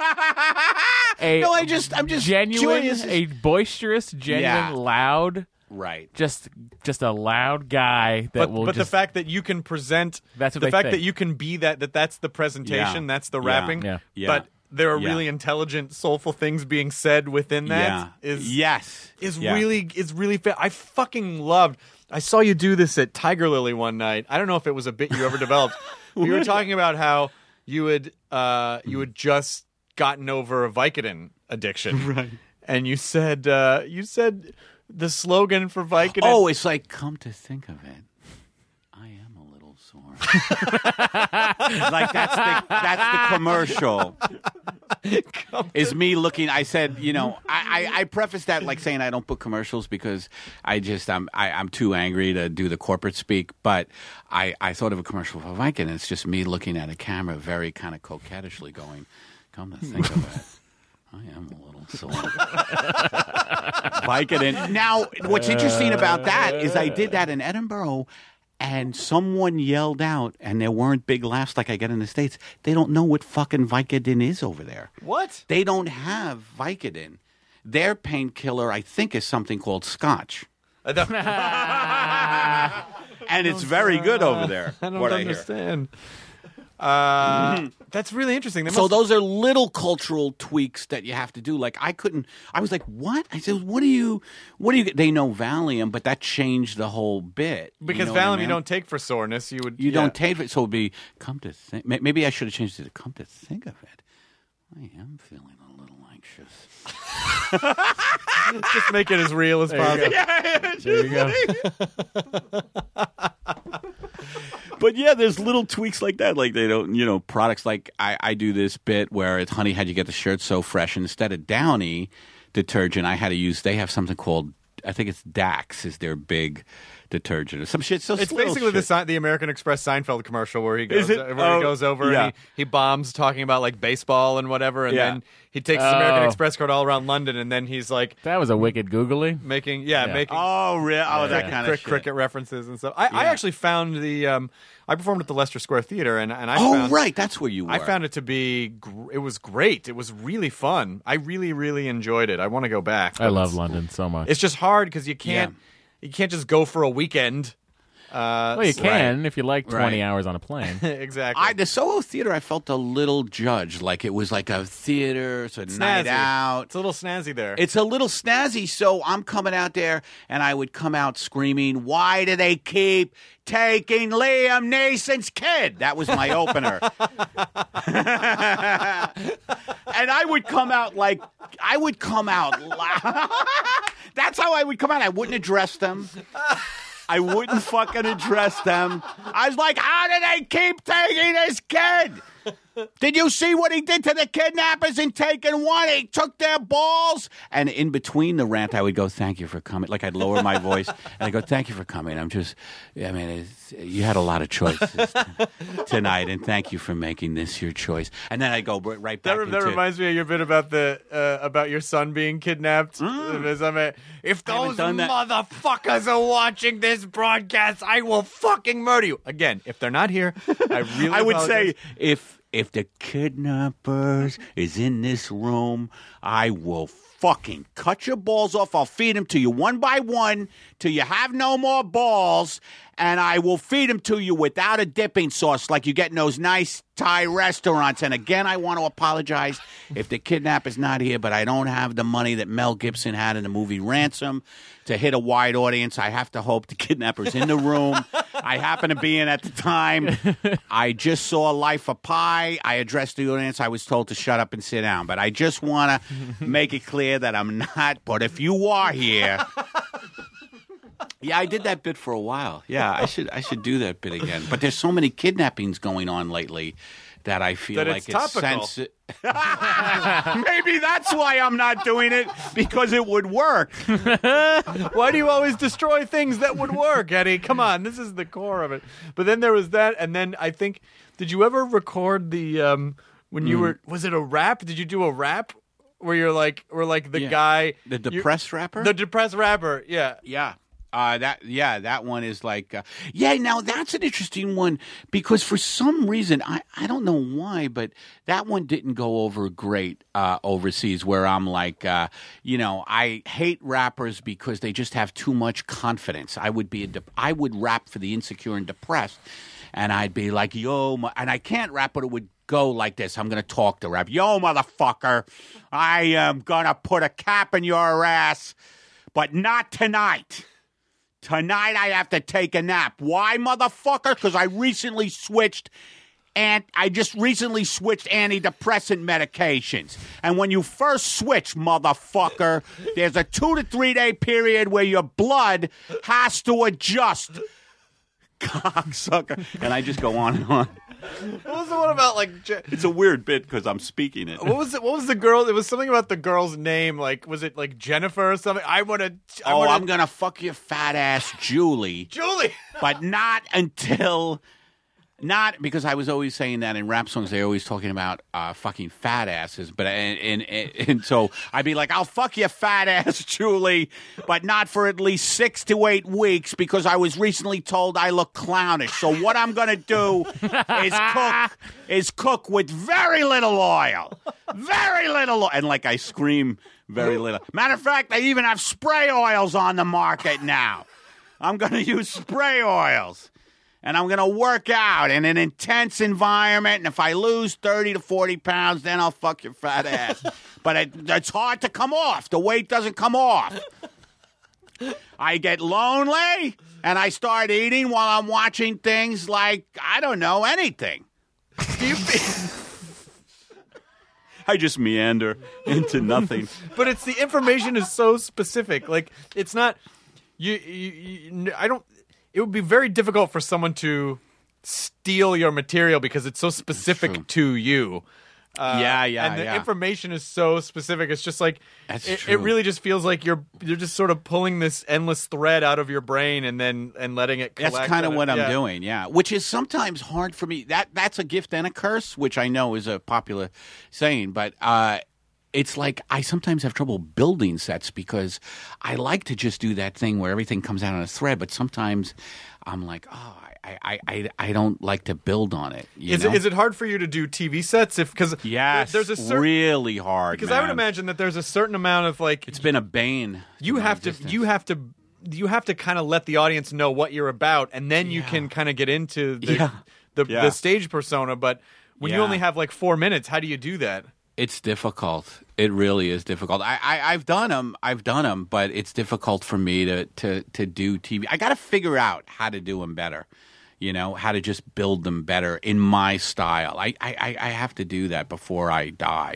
Speaker 9: a
Speaker 8: No, I just- I'm just
Speaker 9: genuine,
Speaker 8: curious.
Speaker 9: a boisterous, genuine,
Speaker 8: Yeah.
Speaker 9: loud,
Speaker 8: Right.
Speaker 9: just just a loud guy that
Speaker 5: But,
Speaker 9: will
Speaker 5: but
Speaker 9: just.
Speaker 5: the fact that you can present,
Speaker 9: That's what
Speaker 5: the
Speaker 9: they
Speaker 5: fact
Speaker 9: think.
Speaker 5: that you can be that, that that's the presentation,
Speaker 8: Yeah.
Speaker 5: that's the
Speaker 8: Yeah.
Speaker 5: rapping.
Speaker 9: Yeah.
Speaker 8: Yeah.
Speaker 5: But there are
Speaker 8: Yeah.
Speaker 5: really intelligent, soulful things being said within that.
Speaker 8: Yeah.
Speaker 5: Is
Speaker 8: yes.
Speaker 5: is
Speaker 8: Yeah.
Speaker 5: really is really fa- I fucking loved. I saw you do this at Tiger Lily one night. I don't know if it was a bit you ever developed. You were talking about how you had uh, you had just gotten over a Vicodin addiction, right? And you said uh, you said the slogan for Vicodin.
Speaker 8: Oh, it's like, come to think of it, I am a little sore. Like that's the that's the commercial. Is me looking? I said, you know, I, I, I prefaced that like saying I don't book commercials because I just I'm I, I'm too angry to do the corporate speak. But I, I thought of a commercial for Vicodin, and it's just me looking at a camera, very kind of coquettishly going, "Come to think of it, I am a little sore." Vicodin. Now, what's interesting about that is I did that in Edinburgh. And someone yelled out, and there weren't big laughs like I get in the States. They don't know what fucking Vicodin is over there.
Speaker 5: What?
Speaker 8: They don't have Vicodin. Their painkiller, I think, is something called Scotch.
Speaker 5: I don't,
Speaker 8: And it's very good over there.
Speaker 5: I don't
Speaker 8: what I hear.
Speaker 5: understand. Uh, that's really interesting. They
Speaker 8: So
Speaker 5: must-
Speaker 8: those are little cultural tweaks that you have to do. Like I couldn't. I was like, "What?" I said, "What do you? What do you?" They know Valium, but that changed the whole bit. You
Speaker 5: because
Speaker 8: know what I
Speaker 5: Valium you
Speaker 8: mean?
Speaker 5: don't take for soreness. You would
Speaker 8: You
Speaker 5: yeah.
Speaker 8: don't take it, so it'd be come to think. may- Maybe I should have changed it to come to think of it. I am feeling a little anxious.
Speaker 5: just make it as real as possible.
Speaker 9: there you go.
Speaker 8: But yeah, there's little tweaks like that. Like they don't, you know, products like I, I do this bit where it's honey, how'd you get the shirt so fresh? And instead of Downy detergent, I had to use. They have something called I think it's Dax is their big detergent or some shit. So
Speaker 5: it's
Speaker 8: little
Speaker 5: basically the
Speaker 8: shit.
Speaker 5: Si- the American Express Seinfeld commercial where he goes
Speaker 8: Is it?
Speaker 5: where
Speaker 8: Oh,
Speaker 5: he goes over
Speaker 8: yeah.
Speaker 5: and he, he bombs talking about like baseball and whatever, and
Speaker 8: Yeah.
Speaker 5: then he takes his American
Speaker 9: Oh.
Speaker 5: Express card all around London, and then he's like
Speaker 9: That was a wicked googly.
Speaker 5: making yeah,
Speaker 9: Yeah.
Speaker 5: making
Speaker 8: Oh, really? Oh, that
Speaker 9: Yeah.
Speaker 8: kind
Speaker 5: crick,
Speaker 8: of shit.
Speaker 5: cricket references and stuff. I, I
Speaker 8: Yeah.
Speaker 5: actually found the um, I performed at the Leicester Square Theater, and and I
Speaker 8: Oh,
Speaker 5: found,
Speaker 8: right. That's where you were.
Speaker 5: I found it to be gr- it was great. It was really fun. I really really enjoyed it. I want to go back.
Speaker 9: I
Speaker 5: but
Speaker 9: love
Speaker 5: it's-
Speaker 9: London so much.
Speaker 5: It's just hard because you can't you can't just go for a weekend. Uh,
Speaker 9: well, you
Speaker 5: so-
Speaker 9: can if you like twenty
Speaker 8: Right.
Speaker 9: hours on a plane.
Speaker 5: exactly.
Speaker 8: I, the Soho Theater, I felt a little judged. Like it was like a theater, it's a night
Speaker 5: Snazzy.
Speaker 8: out.
Speaker 5: It's a little snazzy there.
Speaker 8: It's a little snazzy. So I'm coming out there, and I would come out screaming, "Why do they keep taking Liam Neeson's kid?" That was my opener. And I would come out like I would come out. La- That's how I would come out. I wouldn't address them. I wouldn't fucking address them. I was like, how do they keep taking this kid? Did you see what he did to the kidnappers in Taken One? He took their balls. And in between the rant, I would go, thank you for coming. Like I'd lower my voice and I'd go, thank you for coming. I'm just, I mean, it's, you had a lot of choices tonight, and thank you for making this your choice. And then I go right back
Speaker 5: That, that
Speaker 8: into,
Speaker 5: reminds me of your bit about the uh, about your son being kidnapped. Because I mean, if
Speaker 8: I haven't
Speaker 5: those
Speaker 8: done that.
Speaker 5: motherfuckers are watching this broadcast, I will fucking murder you. Again, if they're not here, I really
Speaker 8: I would
Speaker 5: apologize.
Speaker 8: say if if the kidnappers is in this room, I will fucking cut your balls off. I'll feed them to you one by one till you have no more balls, and I will feed them to you without a dipping sauce like you get in those nice Thai restaurants. And again, I want to apologize if the kidnapper's not here, but I don't have the money that Mel Gibson had in the movie Ransom to hit a wide audience. I have to hope the kidnapper's in the room. I happen to be in at the time. I just saw Life of Pi. I addressed the audience. I was told to shut up and sit down. But I just want to make it clear that I'm not. But if you are here... Yeah, I did that bit for a while. Yeah, I should I should do that bit again. But there's so many kidnappings going on lately that I feel
Speaker 5: That
Speaker 8: like
Speaker 5: it's topical.
Speaker 8: sensi- Maybe that's why I'm not doing it, because it would work.
Speaker 5: Why do you always destroy things that would work, Eddie? Come on, this is the core of it. But then there was that, and then I think, did you ever record the um, when you
Speaker 8: Mm.
Speaker 5: were? Was it a rap? Did you do a rap where you're like, or like the
Speaker 8: Yeah.
Speaker 5: guy,
Speaker 8: The
Speaker 5: you-
Speaker 8: depressed rapper?
Speaker 5: the depressed rapper? Yeah,
Speaker 8: Yeah. Uh, that yeah, that one is like uh, yeah. Now that's an interesting one because for some reason I, I don't know why, but that one didn't go over great uh, overseas. Where I'm like, uh, you know, I hate rappers because they just have too much confidence. I would be a de- I would rap for the insecure and depressed, and I'd be like, yo, my, and I can't rap, but it would go like this. I'm gonna talk to rap. Yo, motherfucker, I am gonna put a cap in your ass, but not tonight. Tonight I have to take a nap. Why, motherfucker? Because I recently switched, and I just recently switched antidepressant medications. And when you first switch, motherfucker, there's a two to three day period where your blood has to adjust. Cocksucker. And I just go on and on.
Speaker 5: What was the one about like? Je-
Speaker 8: It's a weird bit because I'm speaking it.
Speaker 5: What was it? What was the girl? It was something about the girl's name. Like, was it like Jennifer or something? I want to.
Speaker 8: Oh, wanna... I'm gonna fuck your fat ass, Julie.
Speaker 5: Julie.
Speaker 8: But not until, not because I was always saying that in rap songs. They're always talking about uh, fucking fat asses. But and, and and and so I'd be like, I'll fuck your fat ass, Julie, but not for at least six to eight weeks because I was recently told I look clownish. So what I'm gonna do is cook is cook with very little oil, very little, oil. And like I scream, very little. Matter of fact, I even have spray oils on the market now. I'm going to use spray oils, and I'm going to work out in an intense environment, and if I lose thirty to forty pounds, then I'll fuck your fat ass. But it, it's hard to come off. The weight doesn't come off. I get lonely, and I start eating while I'm watching things like, I don't know, anything.
Speaker 5: Do you feel-
Speaker 8: I just meander into nothing.
Speaker 5: But it's the information is so specific. Like, it's not... You, you, you, I don't. It would be very difficult for someone to steal your material because it's so specific to you. Uh,
Speaker 8: Yeah, yeah,
Speaker 5: And the
Speaker 8: yeah.
Speaker 5: information is so specific. It's just like
Speaker 8: That's
Speaker 5: it,
Speaker 8: true.
Speaker 5: it really just feels like you're you're just sort of pulling this endless thread out of your brain and then and letting it collect.
Speaker 8: That's kind of
Speaker 5: and
Speaker 8: what
Speaker 5: it-
Speaker 8: I'm
Speaker 5: yeah.
Speaker 8: doing, yeah. Which is sometimes hard for me. That that's a gift and a curse, which I know is a popular saying, but uh, it's like I sometimes have trouble building sets because I like to just do that thing where everything comes out on a thread, but sometimes I'm like, oh, I I, I, I don't like to build on it. You
Speaker 5: Is
Speaker 8: know?
Speaker 5: it is it hard for you to do T V sets? If because
Speaker 8: Yes,
Speaker 5: there's a certain,
Speaker 8: really hard.
Speaker 5: because I would
Speaker 8: man.
Speaker 5: imagine that there's a certain amount of like
Speaker 8: It's been a bane.
Speaker 5: you
Speaker 8: to my
Speaker 5: have to
Speaker 8: existence.
Speaker 5: you have to you have to kind of let the audience know what you're about, and then you
Speaker 8: Yeah.
Speaker 5: can kind of get into the
Speaker 8: Yeah.
Speaker 5: the,
Speaker 8: Yeah.
Speaker 5: the stage persona. But when you
Speaker 8: Yeah.
Speaker 5: only have like four minutes, how do you do that?
Speaker 8: It's difficult. It really is difficult. I, I I've done them. I've done them, but it's difficult for me to to to do T V. I got to figure out how to do them better. You know, how to just build them better in my style. I I, I have to do that before I die.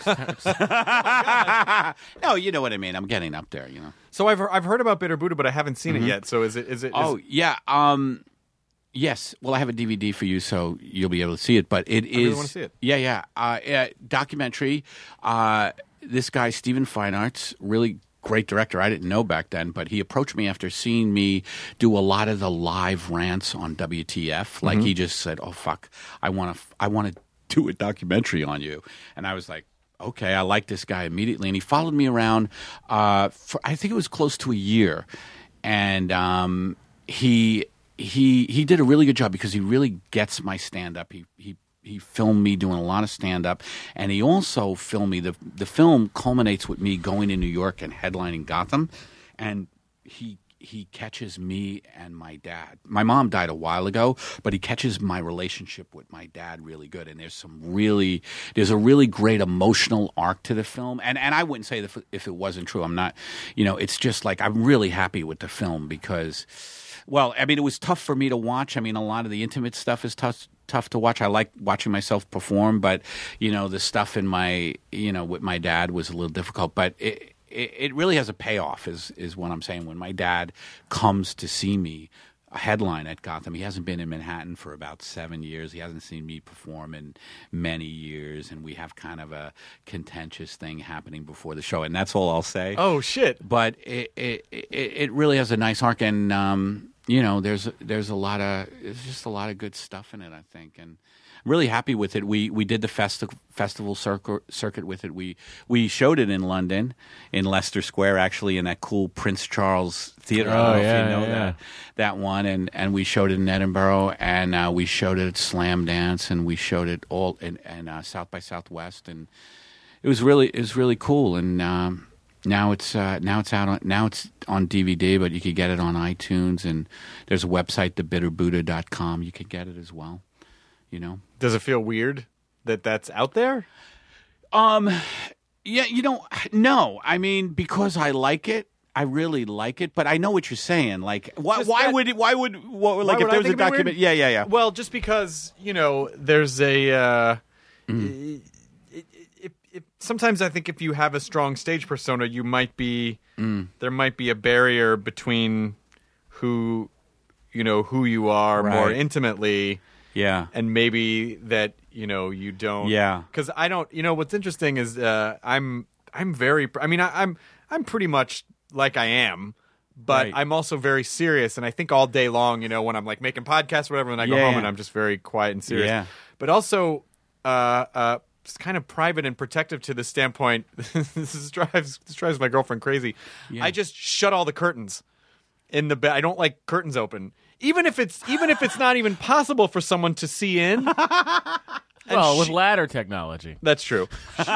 Speaker 8: No, you know what I mean. I'm getting up there. You know.
Speaker 5: So I've I've heard about Bitter Buddha, but I haven't seen
Speaker 8: Mm-hmm.
Speaker 5: it yet. So is it is it? Is,
Speaker 8: Oh yeah. Um. Yes. Well, I have a D V D for you, so you'll be able to see it. But it is.
Speaker 5: really wanna see it.
Speaker 8: Yeah, yeah. Uh, yeah documentary. Uh, this guy Stephen Fine Arts, really great director. I didn't know back then, but he approached me after seeing me do a lot of the live rants on W T F. Like he just said, "Oh fuck, I want to. I want to do a documentary on you," and I was like. Okay, I like this guy immediately, and he followed me around uh, for I think it was close to a year, and um, he he he did a really good job because he really gets my stand up. He he he filmed me doing a lot of stand up, and he also filmed me. the The film culminates with me going to New York and headlining Gotham, and he. He catches me and my dad. My mom died a while ago, but he catches my relationship with my dad really good. And there's some really, there's a really great emotional arc to the film. And and I wouldn't say that if it wasn't true. I'm not, you know, it's just like I'm really happy with the film because, well, I mean, it was tough for me to watch. I mean, a lot of the intimate stuff is tough. Tough to watch. I like watching myself perform, but you know, the stuff in my, you know, with my dad was a little difficult. But it, it, it really has a payoff, is is what I'm saying. When my dad comes to see me, a headline at Gotham, he hasn't been in Manhattan for about seven years. He hasn't seen me perform in many years, and we have kind of a contentious thing happening before the show, and that's all I'll say.
Speaker 5: Oh shit!
Speaker 8: But it it it, it really has a nice arc, and um, you know, there's there's a lot of there's just a lot of good stuff in it, I think, and I'm really happy with it. We we did the festi- festival circuit circuit with it. We we showed it in London, in Leicester Square, actually, in that cool Prince Charles Theatre. I don't
Speaker 9: Oh,
Speaker 8: know
Speaker 9: yeah,
Speaker 8: if you know
Speaker 9: yeah.
Speaker 8: that that one, and and we showed it in Edinburgh, and uh, we showed it at Slam Dance, and we showed it all in, in uh, South by Southwest, and it was really it was really cool, and. Um, Now it's uh, now it's out on now it's on D V D, but you can get it on iTunes, and there's a website, the bitter buddha dot com. You can get it as well. You know,
Speaker 5: Does it feel weird that that's out there?
Speaker 8: um, yeah, you know, no, I mean because I like it, I really like it, but I know what you're saying. Like, why
Speaker 5: Just
Speaker 8: why
Speaker 5: that-
Speaker 8: would it, why would what, like
Speaker 5: Why
Speaker 8: if
Speaker 5: would I
Speaker 8: there was a
Speaker 5: think it'd be weird?
Speaker 8: document? Yeah, yeah, yeah.
Speaker 5: Well, just because you know, there's a. Uh,
Speaker 8: Mm.
Speaker 5: it, it, it, sometimes I think if you have a strong stage persona, you might be
Speaker 8: Mm.
Speaker 5: there might be a barrier between who you know who you are more
Speaker 8: Right.
Speaker 5: intimately,
Speaker 8: Yeah.
Speaker 5: and maybe that you know you don't.
Speaker 8: Yeah.
Speaker 5: Because I don't. You know what's interesting is uh, I'm I'm very. I mean I, I'm I'm pretty much like I am. But
Speaker 8: Right.
Speaker 5: I'm also very serious, and I think all day long, you know, when I'm like making podcasts or whatever, and I go
Speaker 8: Yeah,
Speaker 5: home
Speaker 8: yeah.
Speaker 5: and I'm just very quiet and serious.
Speaker 8: Yeah.
Speaker 5: But also, uh, uh, it's kind of private and protective to the standpoint. this is, drives this drives my girlfriend crazy.
Speaker 8: Yeah.
Speaker 5: I just shut all the curtains in the bed. I don't like curtains open, even if it's even if it's not even possible for someone to see in.
Speaker 9: Well, with
Speaker 5: she-
Speaker 9: ladder technology.
Speaker 5: That's true. She-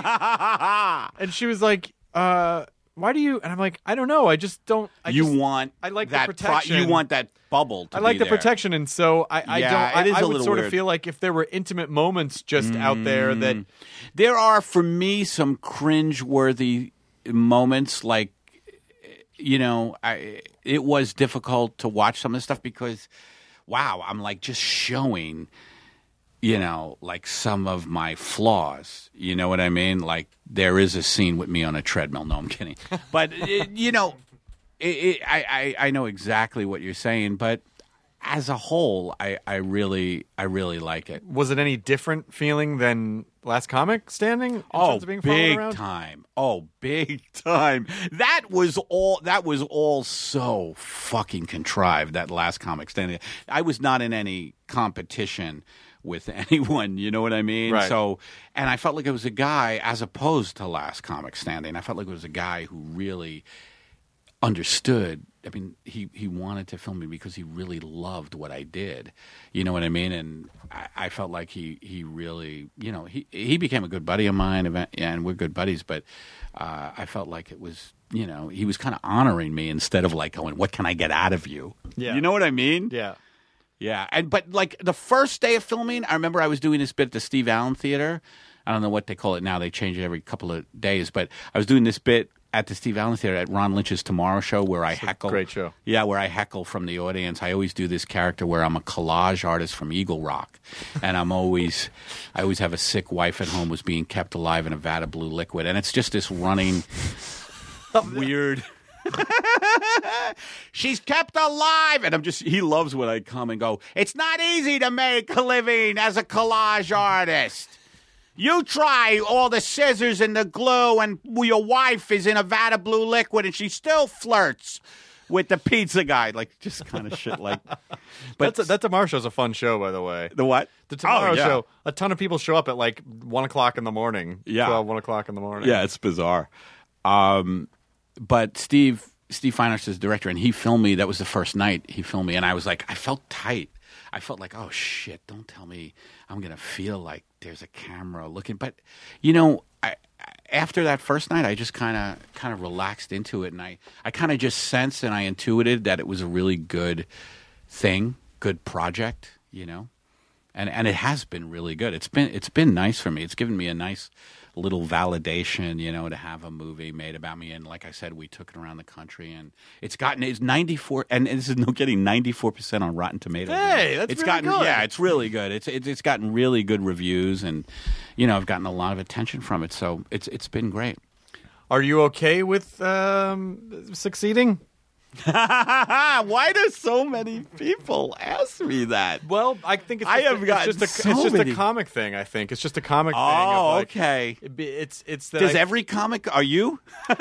Speaker 5: and she was like, uh, "Why do you?" And I'm like, "I don't know. I just don't." I
Speaker 8: you
Speaker 5: just,
Speaker 8: want
Speaker 5: I like the
Speaker 8: that pro-
Speaker 5: protection.
Speaker 8: you want that bubble. To
Speaker 5: I like
Speaker 8: be
Speaker 5: the
Speaker 8: there.
Speaker 5: protection, and so I, I
Speaker 8: Yeah,
Speaker 5: don't.
Speaker 8: it is
Speaker 5: I, I
Speaker 8: a
Speaker 5: would
Speaker 8: little
Speaker 5: sort
Speaker 8: weird.
Speaker 5: of feel like if there were intimate moments just out there that
Speaker 8: There are, for me, some cringe-worthy moments. Like, you know, I, it was difficult to watch some of this stuff because, wow, I'm like just showing, you know, like some of my flaws. You know what I mean? Like, there is a scene with me on a treadmill. No, I'm kidding. But, it, you know, it, it, I, I, I know exactly what you're saying, but as a whole, I, I really I really like it.
Speaker 5: was it any different feeling than Last Comic Standing? In
Speaker 8: Oh,
Speaker 5: terms of being followed
Speaker 8: big
Speaker 5: around?
Speaker 8: time! Oh, big time! That was all. That was all so fucking contrived. That Last Comic Standing. I was not in any competition with anyone. You know what I mean?
Speaker 5: Right.
Speaker 8: So, and I felt like it was a guy, as opposed to Last Comic Standing. I felt like it was a guy who really understood. I mean, he, he wanted to film me because he really loved what I did. You know what I mean? And I, I felt like he, he really, you know, he he became a good buddy of mine, and we're good buddies. But uh, I felt like it was, you know, he was kind of honoring me instead of like going, "What can I get out of you?"
Speaker 5: Yeah.
Speaker 8: You know what I mean?
Speaker 5: Yeah.
Speaker 8: Yeah. And but like the first day of filming, I remember I was doing this bit at the Steve Allen Theater. I don't know what they call it now. They change it every couple of days. But I was doing this bit at the Steve Allen Theater at Ron Lynch's Tomorrow Show, where I heckle.
Speaker 5: Great show.
Speaker 8: Yeah, where I heckle from the audience. I always do this character where I'm a collage artist from Eagle Rock, and I'm always, I always have a sick wife at home who's being kept alive in a vat of blue liquid, and it's just this running weird. She's kept alive, and I'm just. He loves when I come and go. It's not easy to make a living as a collage artist. You try all the scissors and the glue, and your wife is in a vat of blue liquid, and she still flirts with the pizza guy. Like, just kind of shit like. But
Speaker 5: That's a, that Tomorrow Show's a fun show, by the way.
Speaker 8: The what?
Speaker 5: The Tomorrow
Speaker 8: Oh, yeah.
Speaker 5: Show. A ton of people show up at like one o'clock in the morning.
Speaker 8: Yeah.
Speaker 5: twelve, one o'clock in the morning.
Speaker 8: Yeah, it's bizarre. Um, but Steve Steve Feinart's the director, and he filmed me. That was the first night he filmed me, and I was like, I felt tight. I felt like, oh shit! Don't tell me I'm gonna feel like there's a camera looking. But you know, I, after that first night, I just kind of kind of relaxed into it, and I I kind of just sensed and I intuited that it was a really good thing, good project. You know, and and it has been really good. It's been it's been nice for me. It's given me a nice little validation, you know, to have a movie made about me. And like I said, we took it around the country, and it's gotten it's ninety-four, and this is no kidding, ninety-four percent on Rotten Tomatoes.
Speaker 5: Hey, that's
Speaker 8: it's
Speaker 5: really
Speaker 8: gotten
Speaker 5: good.
Speaker 8: yeah, it's really good. It's, it's it's gotten really good reviews, and you know, I've gotten a lot of attention from it. So it's it's been great.
Speaker 5: Are you okay with um, succeeding?
Speaker 8: Why do so many people ask me that?
Speaker 5: Well, I think it's
Speaker 8: I
Speaker 5: just,
Speaker 8: have
Speaker 5: a,
Speaker 8: gotten
Speaker 5: it's just, a,
Speaker 8: so
Speaker 5: it's just
Speaker 8: many-
Speaker 5: a comic thing. I think it's just a comic thing.
Speaker 8: Oh,
Speaker 5: of like,
Speaker 8: okay.
Speaker 5: it be- It's it's that
Speaker 8: Does
Speaker 5: I,
Speaker 8: every comic? Are you?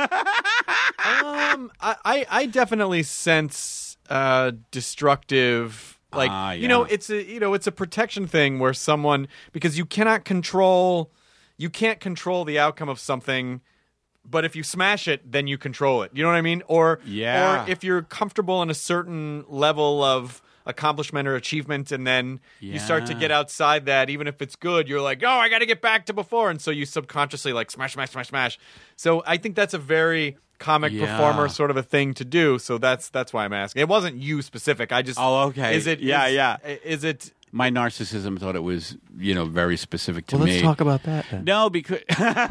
Speaker 5: um I, I I definitely sense uh destructive like
Speaker 8: Ah,
Speaker 5: you know
Speaker 8: yeah.
Speaker 5: it's a you know it's a protection thing where someone because you cannot control you can't control the outcome of something. But if you smash it, then you control it. You know what I mean? Or,
Speaker 8: Yeah.
Speaker 5: or if you're comfortable in a certain level of accomplishment or achievement, and then you start to
Speaker 8: Yeah.
Speaker 5: get outside that, even if it's good, you're like, oh, I got to get back to before. And so you subconsciously like smash, smash, smash, smash. So I think that's a very comic
Speaker 8: Yeah.
Speaker 5: performer sort of a thing to do. So that's that's why I'm asking. It wasn't you specific. I just
Speaker 8: Oh, okay.
Speaker 5: Is it?
Speaker 8: Yeah,
Speaker 5: is,
Speaker 8: yeah.
Speaker 5: Is it?
Speaker 8: My narcissism thought it was, you know, very specific to
Speaker 5: Well,
Speaker 8: me.
Speaker 5: let's talk about that then.
Speaker 8: No, because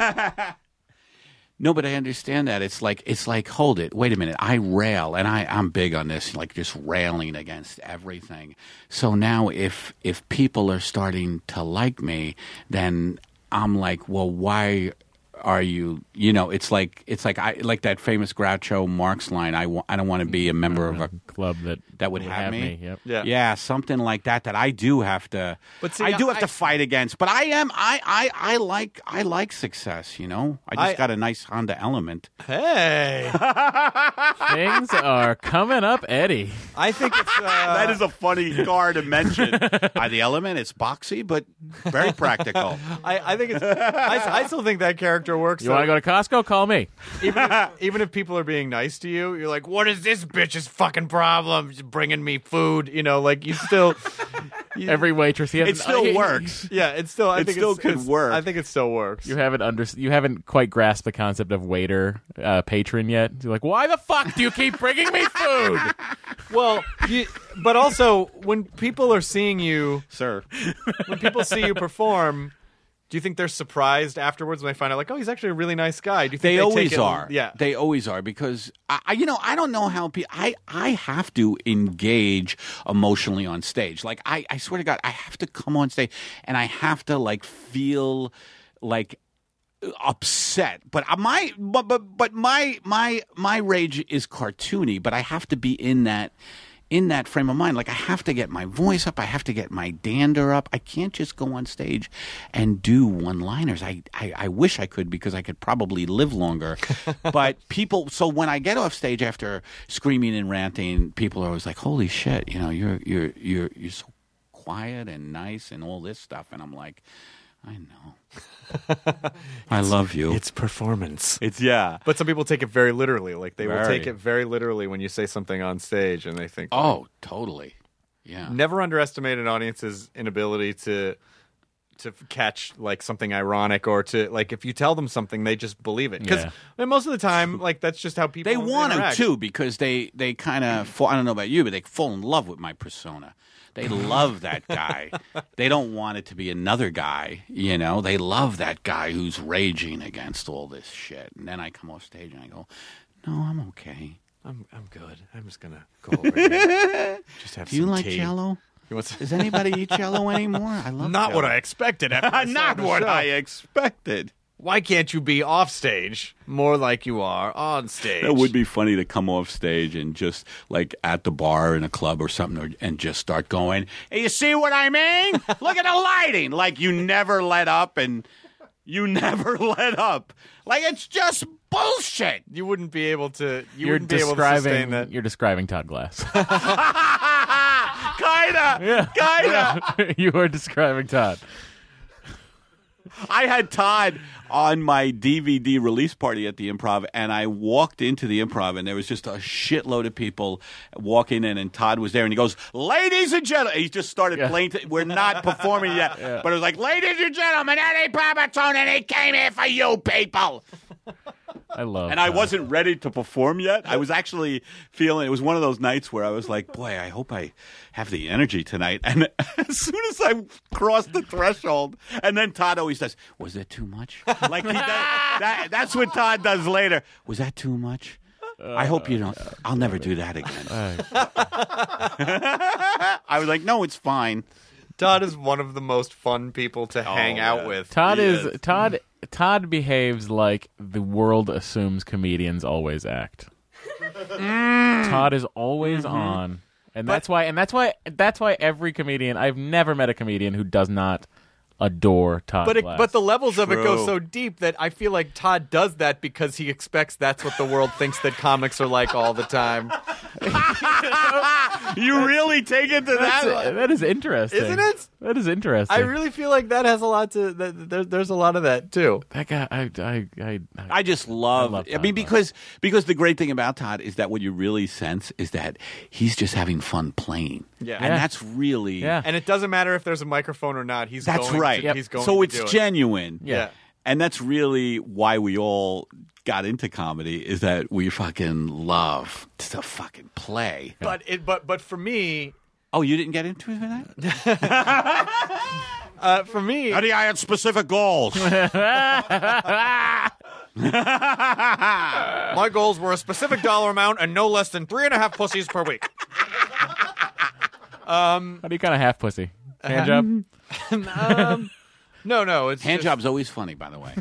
Speaker 8: no, but I understand that. It's like it's like hold it, wait a minute. I rail, and I I'm big on this, like just railing against everything. So now, if if people are starting to like me, then I'm like, well, why are you? You know, it's like it's like I like that famous Groucho Marx line. I wa- I don't want to be a member of a
Speaker 9: club that
Speaker 8: that would have, me.
Speaker 9: Yep.
Speaker 5: Yeah.
Speaker 8: Yeah, something like that. That I do have to.
Speaker 5: But see,
Speaker 8: I do have
Speaker 5: I-
Speaker 8: to fight against. But I am. I, I. I like. I like success. You know. I just
Speaker 5: I-
Speaker 8: got a nice Honda Element.
Speaker 5: Hey,
Speaker 9: Things are coming up, Eddie.
Speaker 5: I think it's uh,
Speaker 8: that is a funny car to mention. uh, the Element. It's boxy, but very practical.
Speaker 5: I, I think it's. I, I still think that character works.
Speaker 9: You
Speaker 5: though.
Speaker 9: want to go to Costco? Call me.
Speaker 5: even if, even if people are being nice to you, you're like, "What is this bitch's fucking problem? She's bringing me food." You know, like you still. You,
Speaker 9: Every waitress. He
Speaker 8: It still works.
Speaker 5: yeah, it's still. I
Speaker 8: It
Speaker 5: think
Speaker 8: still
Speaker 5: it's,
Speaker 8: could
Speaker 5: it's-
Speaker 8: work.
Speaker 5: I think it still works.
Speaker 9: You haven't under, You haven't quite grasped the concept of waiter, uh, patron yet. You're like, why the fuck do you keep bringing me food?
Speaker 5: well, you, but also when people are seeing you,
Speaker 8: Sir.
Speaker 5: when people see you perform. Do you think they're surprised afterwards when they find out, like, oh, he's actually a really nice guy? Do you think
Speaker 8: They,
Speaker 5: they,
Speaker 8: always
Speaker 5: take it,
Speaker 8: are.
Speaker 5: Yeah.
Speaker 8: they always are because I, I, you know, I don't know how people. I I have to engage emotionally on stage. Like I, I swear to God, I have to come on stage and I have to like feel like upset. But my but but but my my my rage is cartoony. But I have to be in that in that frame of mind. Like, I have to get my voice up. I have to get my dander up. I can't just go on stage and do one-liners. I, I, I wish I could, because I could probably live longer. But people, so when I get off stage after screaming and ranting, people are always like, holy shit, you know, you're, you're, you're, you're so quiet and nice and all this stuff. And I'm like, I know. I love you.
Speaker 5: It's performance.
Speaker 8: It's, yeah.
Speaker 5: But some people take it very literally. Like, they
Speaker 8: Very.
Speaker 5: will take it very literally when you say something on stage, and they think,
Speaker 8: Oh, totally. Yeah.
Speaker 5: never underestimate an audience's inability to to catch like something ironic, or to like if you tell them something, they just believe it. Because
Speaker 9: Yeah.
Speaker 5: most of the time, like that's just how people
Speaker 8: They want
Speaker 5: interact.
Speaker 8: to, too, because they, they kind of, I don't know about you, but they fall in love with my persona. They love that guy. They don't want it to be another guy, you know? They love that guy who's raging against all this shit. And then I come off stage and I go, no, I'm okay.
Speaker 5: I'm I'm good. I'm just gonna go over here. Just have
Speaker 8: Do you
Speaker 5: some
Speaker 8: like
Speaker 5: tea.
Speaker 8: Jello?
Speaker 5: You want some-
Speaker 8: Does anybody eat Jello anymore? I love
Speaker 5: Not what
Speaker 8: Jell-O.
Speaker 5: I expected. After I saw
Speaker 8: Not
Speaker 5: the
Speaker 8: what
Speaker 5: show.
Speaker 8: I expected.
Speaker 5: Why can't you be off stage more like you are on stage?
Speaker 8: It would be funny to come off stage and just, like, at the bar in a club or something, or, and just start going, hey, you see what I mean? Look at the lighting. Like, you never let up, and you never let up. Like, it's just bullshit.
Speaker 5: You wouldn't be able to. You
Speaker 9: You're
Speaker 5: wouldn't be able to sustain
Speaker 9: describing.
Speaker 5: that.
Speaker 9: You're describing Todd Glass.
Speaker 8: Kinda. Kinda.
Speaker 9: You are describing Todd.
Speaker 8: I had Todd on my D V D release party at the Improv, and I walked into the Improv, and there was just a shitload of people walking in, and Todd was there, and he goes, ladies and gentlemen, he just started
Speaker 9: Yeah.
Speaker 8: playing, t- we're not performing yet,
Speaker 9: Yeah.
Speaker 8: but it was like, ladies and gentlemen, Eddie Papaton, and he came here for you people.
Speaker 9: I love.
Speaker 8: And I
Speaker 9: Todd.
Speaker 8: wasn't ready to perform yet. I was actually feeling, it was one of those nights where I was like, boy, I hope I have the energy tonight. And as soon as I crossed the threshold, and then Todd always does, was that too much? Like he does, that, that's what Todd does later. Was that too much? I hope you don't. I'll never do that again. I was like, no, it's fine.
Speaker 5: Todd is one of the most fun people to hang
Speaker 8: Oh,
Speaker 5: out
Speaker 8: yeah.
Speaker 5: with.
Speaker 9: Todd
Speaker 8: He
Speaker 9: is,
Speaker 8: is.
Speaker 9: Todd. Todd behaves like the world assumes comedians always act. Todd is always
Speaker 8: Mm-hmm.
Speaker 9: on, and that's why. And that's why. That's why every comedian. I've never met a comedian who does not adore Todd
Speaker 5: But it,
Speaker 9: Glass.
Speaker 5: but the levels of it go
Speaker 8: True.
Speaker 5: so deep that I feel like Todd does that because he expects that's what the world thinks that comics are like all the time.
Speaker 8: You really take it to
Speaker 9: That's-
Speaker 8: that?
Speaker 9: that is interesting,
Speaker 5: Isn't it?
Speaker 9: That is interesting.
Speaker 5: I really feel like that has a lot to. That, there, there's a lot of that too.
Speaker 9: that guy. I. I. I.
Speaker 8: I just love.
Speaker 9: I
Speaker 8: I,
Speaker 9: love Todd
Speaker 8: mean,
Speaker 9: Glass.
Speaker 8: because because the great thing about Todd is that what you really sense is that he's just having fun playing.
Speaker 5: Yeah.
Speaker 8: and
Speaker 9: Yeah.
Speaker 8: that's really
Speaker 9: Yeah.
Speaker 5: And it doesn't matter if there's a microphone or not. He's
Speaker 8: that's
Speaker 5: going
Speaker 8: right.
Speaker 5: To, He's going
Speaker 8: so
Speaker 5: to
Speaker 8: it's
Speaker 5: do it.
Speaker 8: genuine.
Speaker 9: Yeah.
Speaker 8: and that's really why we all got into comedy is that we fucking love to fucking play.
Speaker 5: But it. But but for me,
Speaker 8: Oh, you didn't get into it for that?
Speaker 5: uh, for me,
Speaker 8: Eddie, I had specific goals.
Speaker 5: my goals were a specific dollar amount and no less than three and a half pussies per week.
Speaker 9: How do you kind of half pussy? Hand job.
Speaker 5: um, no, no, it's
Speaker 8: Hand
Speaker 5: just,
Speaker 8: job's always funny, by the way.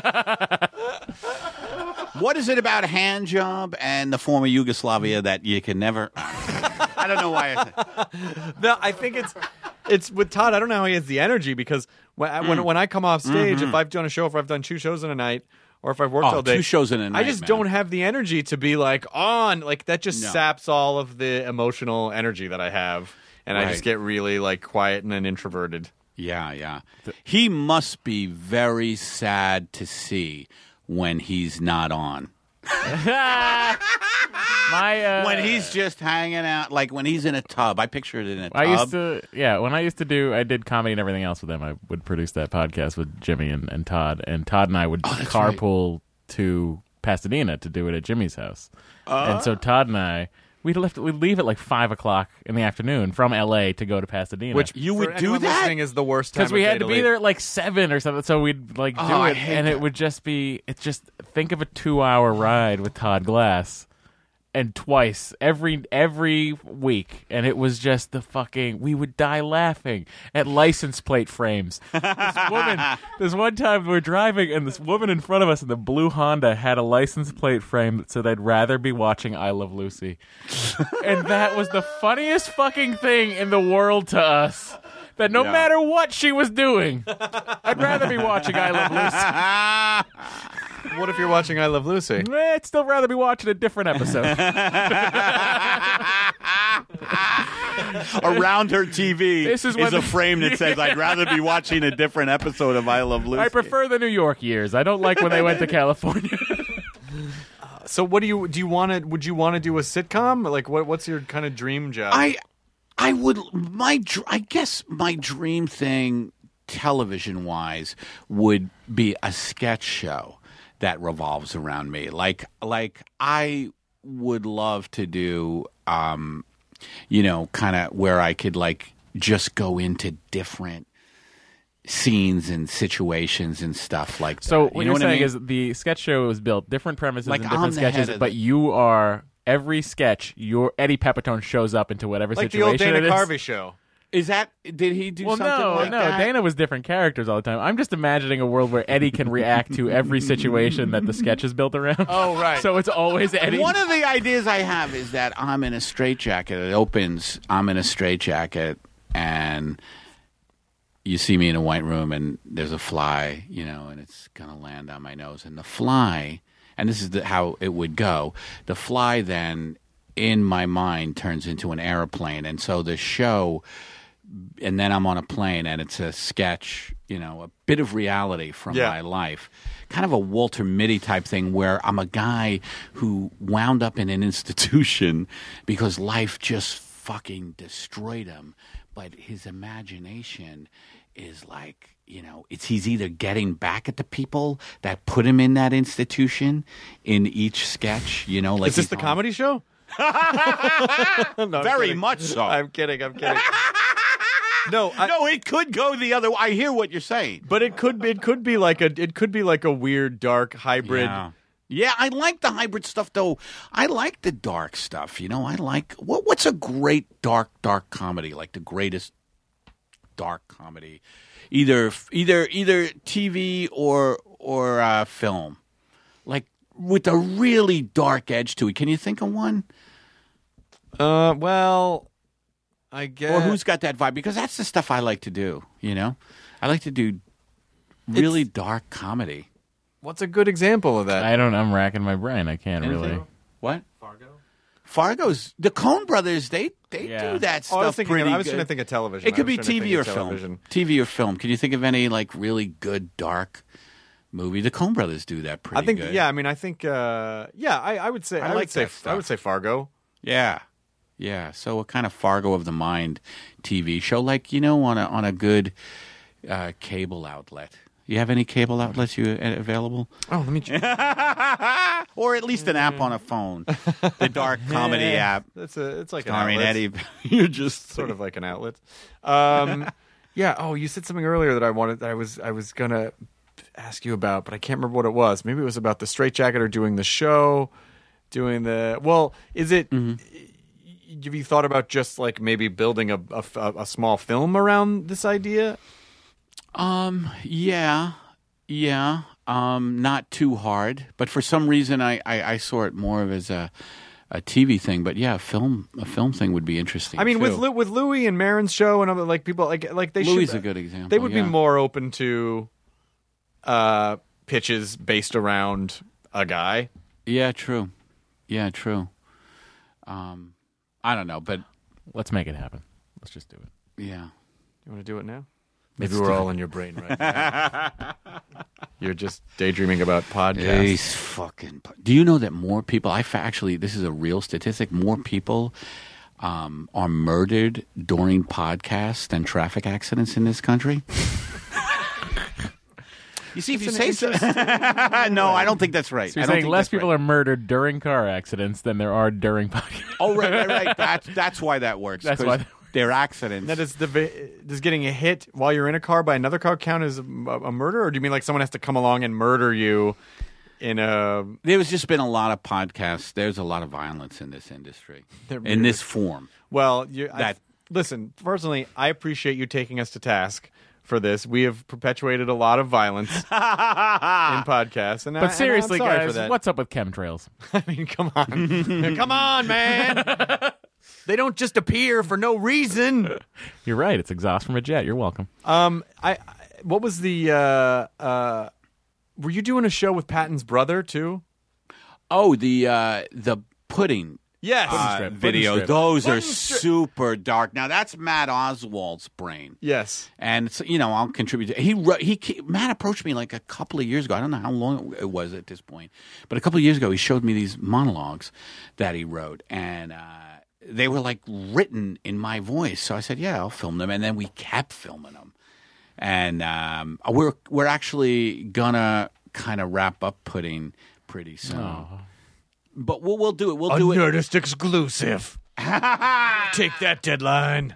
Speaker 8: What is it about hand job and the former Yugoslavia that you can never? I don't know why. I said.
Speaker 5: No, I think it's it's with Todd. I don't know how he has the energy because when I,
Speaker 8: Mm.
Speaker 5: when when I come off stage,
Speaker 8: Mm-hmm.
Speaker 5: if I've done a show, if I've done two shows in a night, or if I've worked
Speaker 8: Oh,
Speaker 5: all day,
Speaker 8: two shows in a
Speaker 5: I
Speaker 8: night,
Speaker 5: just
Speaker 8: man.
Speaker 5: don't have the energy to be like on. Like that just
Speaker 8: No.
Speaker 5: saps all of the emotional energy that I have, and I just
Speaker 8: Right.
Speaker 5: get really like quiet and then introverted.
Speaker 8: Yeah, yeah. He must be very sad to see when he's not on.
Speaker 9: My. Uh,
Speaker 8: When he's just hanging out, like when he's in a tub. I picture it in a tub.
Speaker 9: I used to, yeah. When I used to do, I did comedy and everything else with them. I would produce that podcast with Jimmy and, and Todd, and Todd and I would
Speaker 8: Oh, that's
Speaker 9: carpool to Pasadena to do it at Jimmy's house. And so Todd and I, we'd left, we'd leave at like five o'clock in the afternoon from L A to go to Pasadena.
Speaker 5: Which
Speaker 8: You
Speaker 5: for
Speaker 8: would do
Speaker 5: anyone
Speaker 8: that?
Speaker 5: listening is the worst time
Speaker 9: because we
Speaker 5: of
Speaker 9: had
Speaker 5: day
Speaker 9: to be
Speaker 5: leave.
Speaker 9: there at like seven or something, so we'd like do
Speaker 8: Oh, I
Speaker 9: it,
Speaker 8: hate
Speaker 9: and
Speaker 8: that.
Speaker 9: it would just be, it's just think of a two-hour ride with Todd Glass. and twice every every week, and it was just the fucking. We would die laughing at license plate frames. This woman, this one time we were driving, and this woman in front of us in the blue Honda had a license plate frame that said, "I'd rather be watching I Love Lucy," and that was the funniest fucking thing in the world to us. That no
Speaker 5: Yeah.
Speaker 9: matter what she was doing, I'd rather be watching I Love Lucy.
Speaker 5: What if you're watching I Love Lucy?
Speaker 9: Eh, I'd still rather be watching a different episode.
Speaker 11: Around her T V
Speaker 9: This is
Speaker 11: is,
Speaker 9: when
Speaker 11: a
Speaker 9: the-
Speaker 11: frame that says, I'd rather be watching a different episode of I Love Lucy.
Speaker 9: I prefer the New York years. I don't like when they went to California.
Speaker 5: So what do you do? You want to? Would you want to do a sitcom? Like what? What's your kind of dream job?
Speaker 8: I, I would my dr- I guess my dream thing, television wise, would be a sketch show that revolves around me. Like like I would love to do, um, you know, kind of where I could like just go into different scenes and situations and stuff like that.
Speaker 9: So what
Speaker 8: you know
Speaker 9: you're
Speaker 8: what
Speaker 9: saying
Speaker 8: I mean?
Speaker 9: is the sketch show was built different premises
Speaker 8: Like,
Speaker 9: and
Speaker 8: I'm
Speaker 9: different
Speaker 8: the head
Speaker 9: sketches,
Speaker 8: of
Speaker 9: but
Speaker 8: the-
Speaker 9: you are every sketch. Your Eddie Pepitone shows up into whatever
Speaker 5: like the
Speaker 9: situation
Speaker 5: old Dana
Speaker 9: it is.
Speaker 5: Carvey show.
Speaker 8: Is that did he do
Speaker 9: Well,
Speaker 8: something
Speaker 9: no,
Speaker 8: like
Speaker 9: no.
Speaker 8: that?
Speaker 9: Dana was different characters all the time. I'm just imagining a world where Eddie can react to every situation that the sketch is built around.
Speaker 5: Oh, right.
Speaker 9: So it's always Eddie.
Speaker 8: One of the ideas I have is that I'm in a straitjacket. It opens. I'm in a straitjacket, and you see me in a white room, and there's a fly, you know, and it's gonna land on my nose. And the fly, and this is the, how it would go. The fly then, in my mind, turns into an airplane, and so the show. And then I'm on a plane, and it's a sketch, you know, a bit of reality from
Speaker 5: Yeah.
Speaker 8: my life. Kind of a Walter Mitty type thing where I'm a guy who wound up in an institution because life just fucking destroyed him. But his imagination is like, you know, it's he's either getting back at the people that put him in that institution in each sketch, you know, like
Speaker 5: Is this
Speaker 8: he's
Speaker 5: the
Speaker 8: on-
Speaker 5: comedy show? No, I'm
Speaker 8: Very
Speaker 5: kidding.
Speaker 8: much so.
Speaker 5: I'm kidding. I'm kidding. No, I,
Speaker 8: No, it could go the other way. I hear what you're saying.
Speaker 5: but it could it could be like a it could be like a weird dark hybrid.
Speaker 8: Yeah. Yeah, I like the hybrid stuff though. I like the dark stuff. You know, I like what what's a great dark dark comedy? Like the greatest dark comedy, either either either T V or or uh, film, like with a really dark edge to it. Can you think of one?
Speaker 5: Uh, well, I guess.
Speaker 8: Or who's got that vibe? Because that's the stuff I like to do. You know, I like to do really dark comedy.
Speaker 5: What's a good example of that?
Speaker 9: I don't. I'm racking my brain. I can't
Speaker 8: Anything?
Speaker 9: really.
Speaker 8: What? Fargo. Fargo's the Coen Brothers. They they
Speaker 9: Yeah.
Speaker 8: do that
Speaker 5: Oh,
Speaker 8: stuff
Speaker 5: I was thinking.
Speaker 8: pretty
Speaker 5: I was
Speaker 8: good.
Speaker 5: trying to think of television.
Speaker 8: It
Speaker 5: I
Speaker 8: could
Speaker 5: was
Speaker 8: be
Speaker 5: trying to
Speaker 8: T V
Speaker 5: think
Speaker 8: or
Speaker 5: of
Speaker 8: film.
Speaker 5: television.
Speaker 8: T V or film. Can you think of any like really good dark movie? The Coen Brothers do that pretty
Speaker 5: I think.
Speaker 8: good.
Speaker 5: Yeah. I mean, I think. Uh, yeah. I, I would say.
Speaker 8: I
Speaker 5: I,
Speaker 8: like
Speaker 5: would say.
Speaker 8: that stuff.
Speaker 5: I would say Fargo.
Speaker 8: Yeah. Yeah. So a kind of Fargo of the mind T V show, like you know, on a on a good uh, cable outlet. You have any cable outlets you uh, available?
Speaker 5: Oh, let me. Check.
Speaker 8: Or at least an app on a phone, the dark comedy app.
Speaker 5: That's a. It's like an
Speaker 8: Starring
Speaker 5: outlet.
Speaker 8: Eddie. You're just
Speaker 5: Sort of like an outlet. Um, yeah. Oh, you said something earlier that I wanted. That I was. I was gonna ask you about, but I can't remember what it was. Maybe it was about the straitjacket or doing the show, doing the. Well, is it?
Speaker 8: Mm-hmm.
Speaker 5: Have you thought about just like maybe building a, a, a small film around this idea?
Speaker 8: Um. Yeah. Yeah. Um. Not too hard, but for some reason, I, I, I saw it more of as a a T V thing. But yeah, a film a film thing would be interesting.
Speaker 5: I mean,
Speaker 8: too.
Speaker 5: with Lu- with Louis and Maron's show and other like people like like they
Speaker 8: Louis
Speaker 5: should.
Speaker 8: is a good example.
Speaker 5: They would
Speaker 8: yeah.
Speaker 5: be more open to uh, pitches based around a guy.
Speaker 8: Yeah. True. Yeah. True. Um. I don't know, but
Speaker 9: Let's make it happen. Let's just do it.
Speaker 8: yeah.
Speaker 5: You want to do it now? Maybe
Speaker 8: Let's
Speaker 5: we're
Speaker 8: do
Speaker 5: all
Speaker 8: it.
Speaker 5: in your brain right now. You're just daydreaming about podcasts.
Speaker 8: These fucking. Do you know that more people? I fa- actually, this is a real statistic. More people um, are murdered during podcasts than traffic accidents in this country. You see, if you say so. No, I don't think that's right.
Speaker 9: So
Speaker 8: I
Speaker 9: you're
Speaker 8: don't
Speaker 9: saying
Speaker 8: think
Speaker 9: less
Speaker 8: that's
Speaker 9: people
Speaker 8: right.
Speaker 9: are murdered during car accidents than there are during podcasts.
Speaker 8: Oh, right, right, right. That's that's why that works.
Speaker 9: That's
Speaker 8: 'cause
Speaker 9: why that
Speaker 8: they're accidents.
Speaker 5: Now, does the vi- does getting a hit while you're in a car by another car count as a, a murder, or do you mean like someone has to come along and murder you in a.
Speaker 8: There's just been a lot of podcasts. There's a lot of violence in this industry,
Speaker 5: There
Speaker 8: in
Speaker 5: really
Speaker 8: this
Speaker 5: is.
Speaker 8: form.
Speaker 5: Well, you, I,
Speaker 8: That-
Speaker 5: listen. Personally, I appreciate you taking us to task for this. We have perpetuated a lot of violence in podcasts, and I,
Speaker 9: But seriously,
Speaker 5: and I'm sorry
Speaker 9: guys,
Speaker 5: for that.
Speaker 9: what's up with chemtrails?
Speaker 5: I mean, come on, come on, man. They don't just appear for no reason.
Speaker 9: You're right. It's exhaust from a jet. You're welcome.
Speaker 5: Um, I, I what was the uh uh, were you doing a show with Patton's brother too?
Speaker 8: Oh, the uh, the pudding.
Speaker 5: Yes.
Speaker 8: Uh,
Speaker 9: strip, pudding
Speaker 8: video.
Speaker 9: strip.
Speaker 8: Those are
Speaker 5: Pudding strip.
Speaker 8: super dark. Now that's Matt Oswald's brain.
Speaker 5: Yes.
Speaker 8: And so, you know, I'll contribute. To, he wrote, he Matt approached me like a couple of years ago. I don't know how long it was at this point, but a couple of years ago, he showed me these monologues that he wrote, and uh, they were like written in my voice. So I said, "Yeah, I'll film them." And then we kept filming them, and um, we're we're actually gonna kind of wrap up Pudding pretty soon.
Speaker 9: Oh.
Speaker 8: But we'll we'll do it. We'll
Speaker 5: A
Speaker 8: do it.
Speaker 5: Nerdist exclusive. Take that, deadline.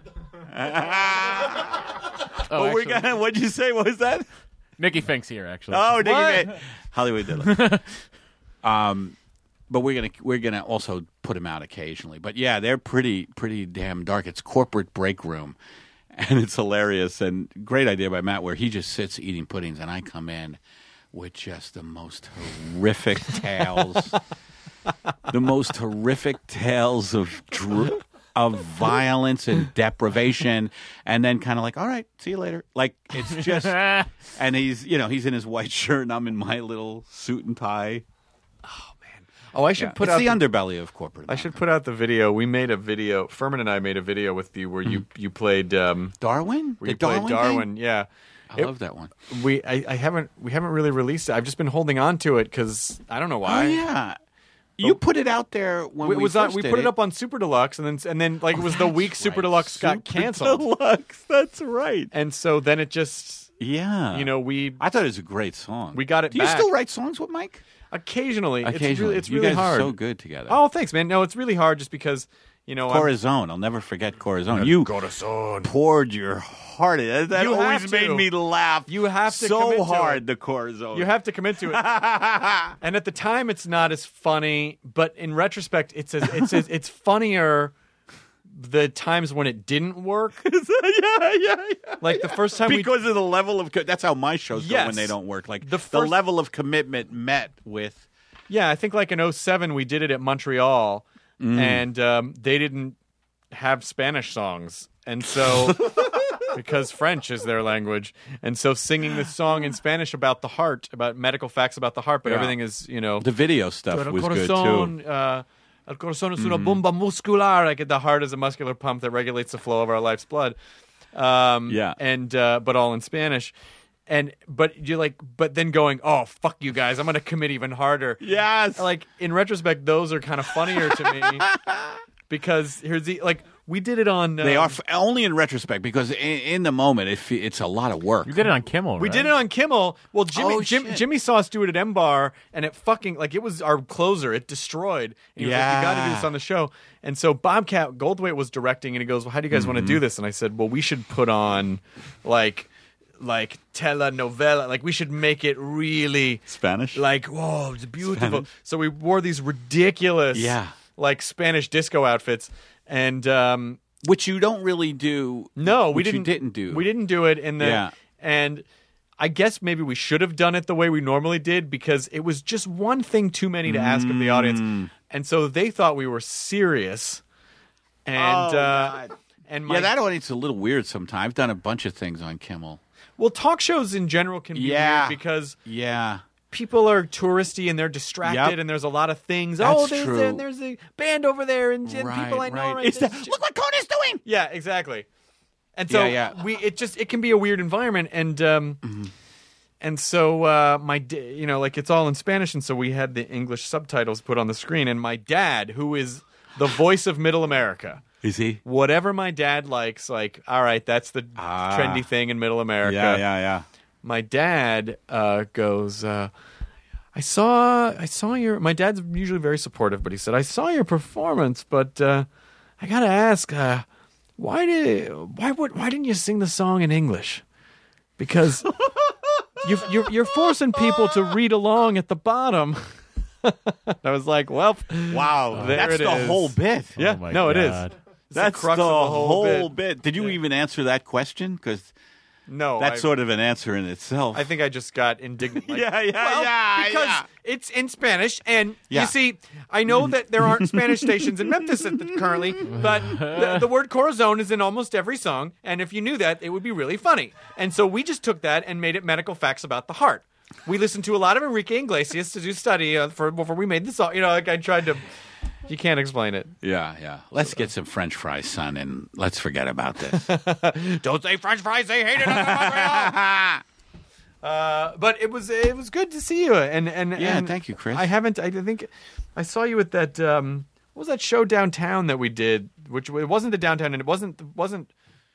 Speaker 9: Oh,
Speaker 8: But we're
Speaker 9: actually,
Speaker 8: gonna. What'd you say? What was that?
Speaker 9: Nikki Fink's here, actually.
Speaker 8: Oh, Nikki
Speaker 5: What?
Speaker 8: May- Hollywood Diddler. um, but we're gonna we're gonna also put them out occasionally. But yeah, they're pretty pretty damn dark. It's corporate break room, and it's hilarious and great idea by Matt, where he just sits eating puddings, and I come in with just the most horrific tales, the most horrific tales of dr- of violence and deprivation, and then kind of like, all right, see you later. Like it's just, and he's you know he's in his white shirt, and I'm in my little suit and tie.
Speaker 5: Oh, I should
Speaker 8: Yeah.
Speaker 5: put
Speaker 8: it's
Speaker 5: out
Speaker 8: the,
Speaker 5: the,
Speaker 8: underbelly of corporate.
Speaker 5: I should put out the video. We made a video. Furman and I made a video with you where you you played um
Speaker 8: Darwin.
Speaker 5: where
Speaker 8: The
Speaker 5: you played
Speaker 8: Darwin.
Speaker 5: Darwin.
Speaker 8: thing?
Speaker 5: Yeah.
Speaker 8: I
Speaker 5: It-
Speaker 8: love that one.
Speaker 5: We I, I haven't we haven't really released it. I've just been holding on to it because I don't know why.
Speaker 8: Oh yeah, you put it out there when
Speaker 5: We,
Speaker 8: we,
Speaker 5: was
Speaker 8: first
Speaker 5: on, we
Speaker 8: did
Speaker 5: put it up on Super Deluxe, and then and then like it was the
Speaker 8: that's
Speaker 5: week Super
Speaker 8: right.
Speaker 5: Deluxe got
Speaker 8: Super
Speaker 5: canceled,
Speaker 8: Deluxe. That's right.
Speaker 5: and so then it just
Speaker 8: Yeah,
Speaker 5: you know we
Speaker 8: I thought it was a great song.
Speaker 5: we got it
Speaker 8: Do
Speaker 5: back.
Speaker 8: you still write songs with Mike?
Speaker 5: occasionally.
Speaker 8: Occasionally,
Speaker 5: It's really, it's
Speaker 8: you
Speaker 5: really
Speaker 8: guys
Speaker 5: hard.
Speaker 8: are so good together.
Speaker 5: Oh, thanks, man. No, it's really hard just because you know I'm-
Speaker 8: Corazon. I'll never forget Corazon. You
Speaker 5: Corazon.
Speaker 8: poured your heart in. That, that
Speaker 5: You
Speaker 8: always
Speaker 5: have
Speaker 8: made
Speaker 5: to.
Speaker 8: me laugh.
Speaker 5: You have to
Speaker 8: so
Speaker 5: commit to
Speaker 8: hard.
Speaker 5: it.
Speaker 8: The Corazon.
Speaker 5: You have to commit to it. And at the time, it's not as funny, but in retrospect, it's as, it's as, it's funnier. The times when it didn't work,
Speaker 8: yeah, yeah, yeah.
Speaker 5: like the first time we
Speaker 8: because of the level of co- that's how my shows go
Speaker 5: Yes.
Speaker 8: when they don't work. Like
Speaker 5: The
Speaker 8: the,
Speaker 5: first-
Speaker 8: level of commitment met with.
Speaker 5: Yeah, I think like in oh seven we did it at Montreal,
Speaker 8: Mm.
Speaker 5: and um, they didn't have Spanish songs, and so because French is their language, and so singing this song in Spanish about the heart, about medical facts about the heart, but
Speaker 8: Yeah.
Speaker 5: everything is you know
Speaker 8: The video stuff
Speaker 5: El
Speaker 8: was good
Speaker 5: corazón,
Speaker 8: too.
Speaker 5: Uh, el corazón es una bomba muscular. Like the heart is a muscular pump that regulates the flow of our life's blood. Um,
Speaker 8: Yeah.
Speaker 5: and uh, but all in Spanish. And but you're like, but then going, oh fuck you guys, I'm gonna commit even harder.
Speaker 8: Yes.
Speaker 5: Like in retrospect, those are kind of funnier to me because here's the like we did it on. Um,
Speaker 8: They are f- only in retrospect because in, in the moment it, fe- it's a lot of work.
Speaker 9: You did it on Kimmel,
Speaker 5: We
Speaker 9: right?
Speaker 5: did it on Kimmel. Well, Jimmy,
Speaker 8: Oh,
Speaker 5: Jim,
Speaker 8: shit.
Speaker 5: Jimmy saw us do it at M Bar, and it fucking like it was our closer. It destroyed. And he was like, "You got to do this
Speaker 8: Yeah.
Speaker 5: on the show." And so Bobcat Goldthwait was directing, and he goes, "Well, how do you guys want to
Speaker 8: Mm-hmm.
Speaker 5: do this?" And I said, "Well, we should put on like." Like telenovela, like we should make it really
Speaker 8: Spanish?
Speaker 5: Like, whoa, it's beautiful. So we wore these ridiculous,
Speaker 8: Yeah.
Speaker 5: like Spanish disco outfits, and um,
Speaker 8: Which you don't really do.
Speaker 5: no, we
Speaker 8: which you
Speaker 5: didn't.
Speaker 8: didn't do.
Speaker 5: We didn't do it in the.
Speaker 8: Yeah.
Speaker 5: And I guess maybe we should have done it the way we normally did because it was just one thing too many to ask of the audience,
Speaker 8: Mm.
Speaker 5: and so they thought we were serious. And
Speaker 8: Oh,
Speaker 5: uh,
Speaker 8: God.
Speaker 5: and my,
Speaker 8: Yeah, that audience is a little weird sometimes. I've done a bunch of things on Kimmel.
Speaker 5: well, talk shows in general can be
Speaker 8: Yeah.
Speaker 5: weird because
Speaker 8: Yeah.
Speaker 5: people are touristy and they're distracted,
Speaker 8: Yep.
Speaker 5: and there's a lot of things.
Speaker 8: That's
Speaker 5: oh, there's
Speaker 8: true.
Speaker 5: A, there's a band over there, and, and
Speaker 8: Right,
Speaker 5: people I know.
Speaker 8: right.
Speaker 5: Right,
Speaker 8: Is
Speaker 5: there's-
Speaker 8: that- look what Cona's doing!
Speaker 5: Yeah, exactly. And so
Speaker 8: Yeah, yeah.
Speaker 5: we it just it can be a weird environment, and um,
Speaker 8: Mm-hmm.
Speaker 5: and so uh, my da- you know like it's all in Spanish, and so we had the English subtitles put on the screen, and my dad, who is the voice of Middle America,
Speaker 8: Is he?
Speaker 5: whatever my dad likes, like all right, that's the
Speaker 8: Ah.
Speaker 5: trendy thing in Middle America.
Speaker 8: Yeah, yeah, yeah.
Speaker 5: My dad uh, goes. Uh, I saw, I saw your. My dad's usually very supportive, but he said, "I saw your performance, but uh, I gotta ask, uh, why did, why would, why didn't you sing the song in English? Because you, you're, you're forcing people to read along at the bottom. I was like, well,
Speaker 11: wow,
Speaker 5: there
Speaker 11: that's
Speaker 5: it
Speaker 11: the
Speaker 5: is.
Speaker 11: whole bit.
Speaker 5: Yeah,
Speaker 9: Oh my
Speaker 5: no, it is.
Speaker 9: God.
Speaker 5: It's
Speaker 11: That's
Speaker 5: crux
Speaker 11: the
Speaker 5: of the
Speaker 11: whole,
Speaker 5: whole
Speaker 11: bit.
Speaker 5: bit.
Speaker 11: Did you
Speaker 5: Yeah.
Speaker 11: even answer that question? Because
Speaker 5: No,
Speaker 11: that's
Speaker 5: I,
Speaker 11: sort of an answer in itself.
Speaker 5: I think I just got indignant. Like,
Speaker 11: yeah, yeah,
Speaker 12: Well,
Speaker 11: yeah.
Speaker 12: because
Speaker 11: yeah.
Speaker 12: it's in Spanish, and
Speaker 11: Yeah.
Speaker 12: you see, I know that there aren't Spanish stations in Memphis at the, currently, but the, the word corazon is in almost every song, and if you knew that, it would be really funny. And so we just took that and made it medical facts about the heart. We listened to a lot of Enrique Iglesias to do study uh, for before we made the song. You know, like I tried to. You can't explain it.
Speaker 8: Yeah, yeah. Let's get some French fries, son, and let's forget about this.
Speaker 12: Don't say French fries; they hate it. uh, but it was it was good to see you, and and
Speaker 8: Yeah,
Speaker 12: and
Speaker 8: thank you, Chris.
Speaker 12: I haven't. I think I saw you at that. Um, what was that show downtown that we did? Which it wasn't the downtown, and it wasn't wasn't.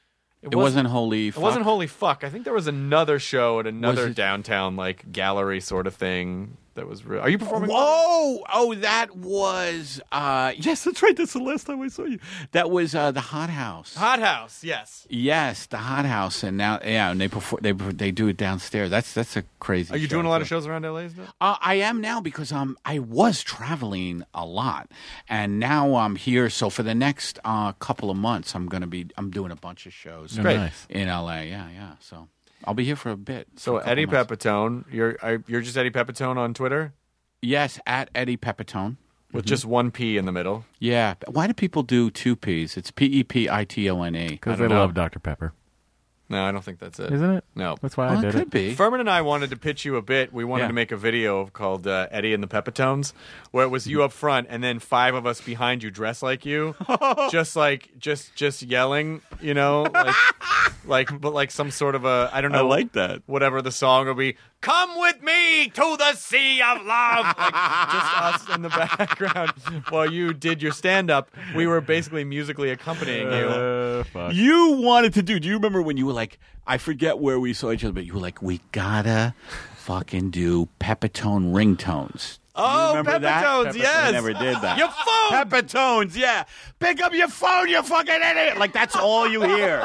Speaker 8: It wasn't Holy
Speaker 12: It
Speaker 8: Fuck?
Speaker 12: wasn't Holy Fuck. I think there was another show at another
Speaker 8: it-
Speaker 12: downtown like gallery sort of thing that was real. Are you performing?
Speaker 8: Whoa! Oh, that was uh, yes, that's right. That's the last time I saw you. That was uh, the Hot House.
Speaker 12: Hot House, yes.
Speaker 8: Yes, the Hot House, and now yeah, and they perform. They they do it downstairs. That's that's a crazy.
Speaker 12: Are you
Speaker 8: show,
Speaker 12: doing a lot
Speaker 8: too.
Speaker 12: of shows around L A still?
Speaker 8: Uh, I am now because um I was traveling a lot, and now I'm here. So for the next uh, couple of months, I'm gonna be I'm doing a bunch of shows.
Speaker 9: Oh, nice.
Speaker 8: In L A. Yeah, yeah. So I'll be here for a bit.
Speaker 12: So
Speaker 8: for a couple
Speaker 12: Eddie
Speaker 8: months.
Speaker 12: Pepitone, you're I, you're just Eddie Pepitone on Twitter
Speaker 8: Yes, at Eddie Pepitone.
Speaker 12: with just one P in the middle.
Speaker 8: Yeah. Why do people do two P's? It's P E P I T O N E.
Speaker 9: Because
Speaker 12: I
Speaker 9: they
Speaker 12: don't know.
Speaker 9: love Doctor Pepper.
Speaker 12: No, I don't think that's it.
Speaker 9: Isn't it?
Speaker 12: No.
Speaker 9: That's why
Speaker 8: Well,
Speaker 9: I
Speaker 8: it
Speaker 9: did
Speaker 8: could
Speaker 9: it.
Speaker 8: be.
Speaker 12: Furman and I wanted to pitch you a bit. We wanted
Speaker 8: Yeah.
Speaker 12: to make a video called uh, Eddie and the Pepitones, where it was you up front and then five of us behind you dressed like you, just like just just yelling, you know, like like but like some sort of a I don't know,
Speaker 11: I like that.
Speaker 12: Whatever the song will be. Come with me to the sea of love. Like, just us in the background while you did your stand up. We were basically musically accompanying you.
Speaker 9: Uh, fuck.
Speaker 11: You wanted to do. Do you remember when you were like, I forget where we saw each other, but you were like, we gotta fucking do Pepitone ringtones. Do you
Speaker 12: Oh,
Speaker 11: remember that?
Speaker 12: Pepitones, yes.
Speaker 11: I never did that.
Speaker 12: Your phone.
Speaker 11: Pepitones, yeah. Pick up your phone, you fucking idiot. Like, that's all you hear.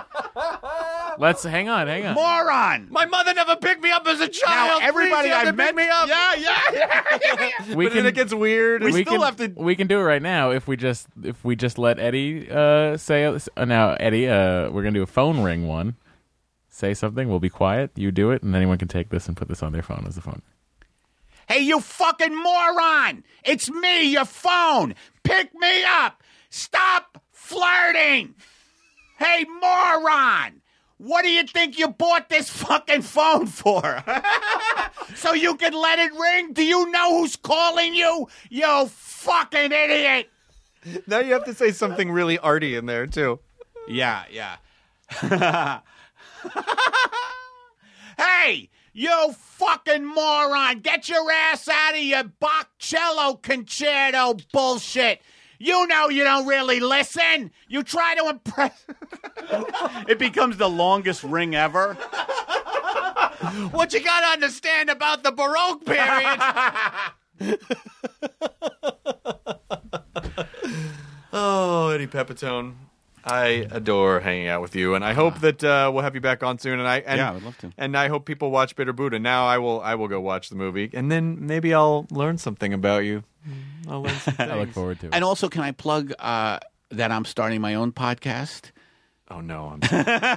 Speaker 9: Let's hang on, hang on.
Speaker 11: Moron.
Speaker 12: My mother never picked me up as a
Speaker 11: Now,
Speaker 12: child.
Speaker 11: everybody
Speaker 12: Please, you have
Speaker 11: I
Speaker 12: to
Speaker 11: met
Speaker 12: pick me up.
Speaker 11: Yeah, yeah, yeah. yeah.
Speaker 9: We
Speaker 12: But then it gets weird.
Speaker 11: We
Speaker 9: we
Speaker 11: still
Speaker 9: can,
Speaker 11: have to-
Speaker 9: We can do it right now if we just if we just let Eddie uh, say. Uh, now, Eddie, uh, we're gonna do a phone ring one. Say something. We'll be quiet. You do it, and anyone can take this and put this on their phone as a phone.
Speaker 8: Hey, you fucking moron! It's me, your phone! Pick me up! Stop flirting! Hey, moron! What do you think you bought this fucking phone for? So you can let it ring? Do you know who's calling you? You fucking idiot!
Speaker 12: Now you have to say something really arty in there too.
Speaker 8: Yeah, yeah. Hey, you fucking moron! Get your ass out of your Baccello concerto bullshit! You know you don't really listen! You try to impress...
Speaker 11: It becomes the longest ring ever.
Speaker 12: What you gotta understand about the Baroque period? Oh, Eddie Pepitone. I adore hanging out with you, and I hope that uh, we'll have you back on soon. And I and,
Speaker 11: Yeah, I would love to.
Speaker 12: And I hope people watch Bitter Buddha. Now I will. I will go watch the movie, and then maybe I'll learn something about you. I'll learn some things.
Speaker 9: I look forward to it.
Speaker 8: And also, can I plug uh, that I'm starting my own podcast?
Speaker 12: Oh no, I'm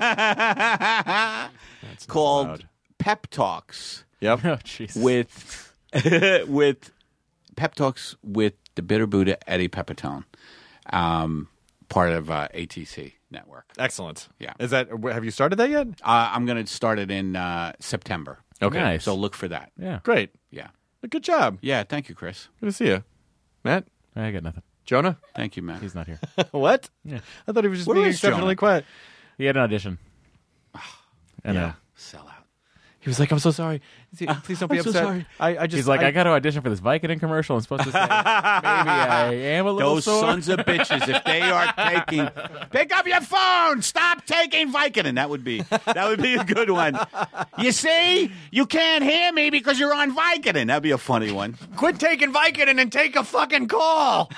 Speaker 12: That's not
Speaker 8: called
Speaker 12: allowed.
Speaker 8: Pep Talks.
Speaker 12: Yep.
Speaker 9: Oh, Jesus.
Speaker 8: with with Pep Talks with the Bitter Buddha Eddie Pepitone, um, part of uh, A T C Network.
Speaker 12: Excellent.
Speaker 8: Yeah.
Speaker 12: Is that? Have you started that yet?
Speaker 8: Uh, I'm going to start it in uh, September.
Speaker 12: Okay.
Speaker 9: Nice.
Speaker 8: So look for that.
Speaker 9: Yeah.
Speaker 12: Great.
Speaker 8: Yeah.
Speaker 12: Good job.
Speaker 8: Yeah. Thank you, Chris.
Speaker 12: Good to see you, Matt.
Speaker 9: I got nothing.
Speaker 12: Jonah.
Speaker 8: Thank you, Matt.
Speaker 9: He's not here.
Speaker 12: What?
Speaker 9: Yeah.
Speaker 12: I thought he was just
Speaker 8: Where
Speaker 12: being
Speaker 8: is
Speaker 12: exceptionally
Speaker 8: Jonah?
Speaker 12: quiet.
Speaker 9: He had an audition. I know.
Speaker 8: Sell out.
Speaker 12: He was like, "I'm so sorry. Please don't be
Speaker 8: I'm so
Speaker 12: upset."
Speaker 8: sorry.
Speaker 12: I, I just
Speaker 9: He's like, I,
Speaker 12: I
Speaker 9: got to audition for this Vicodin commercial. I'm supposed to say, maybe I am a little
Speaker 8: Those
Speaker 9: sore.
Speaker 8: sons of bitches, if they are taking, pick up your phone. Stop taking Vicodin. That would be that would be a good one. You see, you can't hear me because you're on Vicodin. That'd be a funny one.
Speaker 12: quit taking Vicodin and take a fucking call.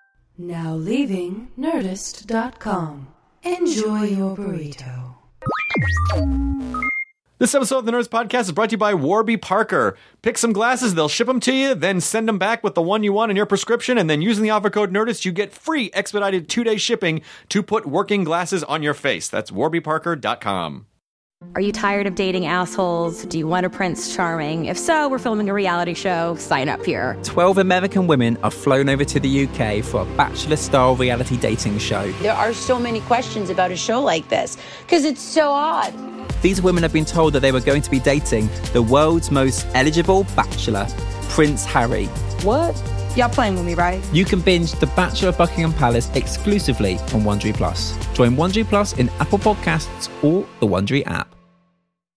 Speaker 7: Now leaving Nerdist dot com. Enjoy your burrito.
Speaker 12: This episode of the Nerds Podcast is brought to you by Warby Parker. Pick some glasses, they'll ship them to you, then send them back with the one you want in your prescription, and then using the offer code NERDIST, you get free expedited two-day shipping to put working glasses on your face. That's warby parker dot com.
Speaker 13: Are you tired of dating assholes? Do you want a Prince Charming? If so, we're filming a reality show. Sign up here.
Speaker 14: twelve American women are flown over to the U K for a bachelor-style reality dating show.
Speaker 15: There are so many questions about a show like this because it's so odd.
Speaker 14: These women have been told that they were going to be dating the world's most eligible bachelor, Prince Harry.
Speaker 15: What? Y'all playing with me, right?
Speaker 14: You can binge The Bachelor of Buckingham Palace exclusively on Wondery Plus. Join Wondery Plus in Apple Podcasts or the Wondery app.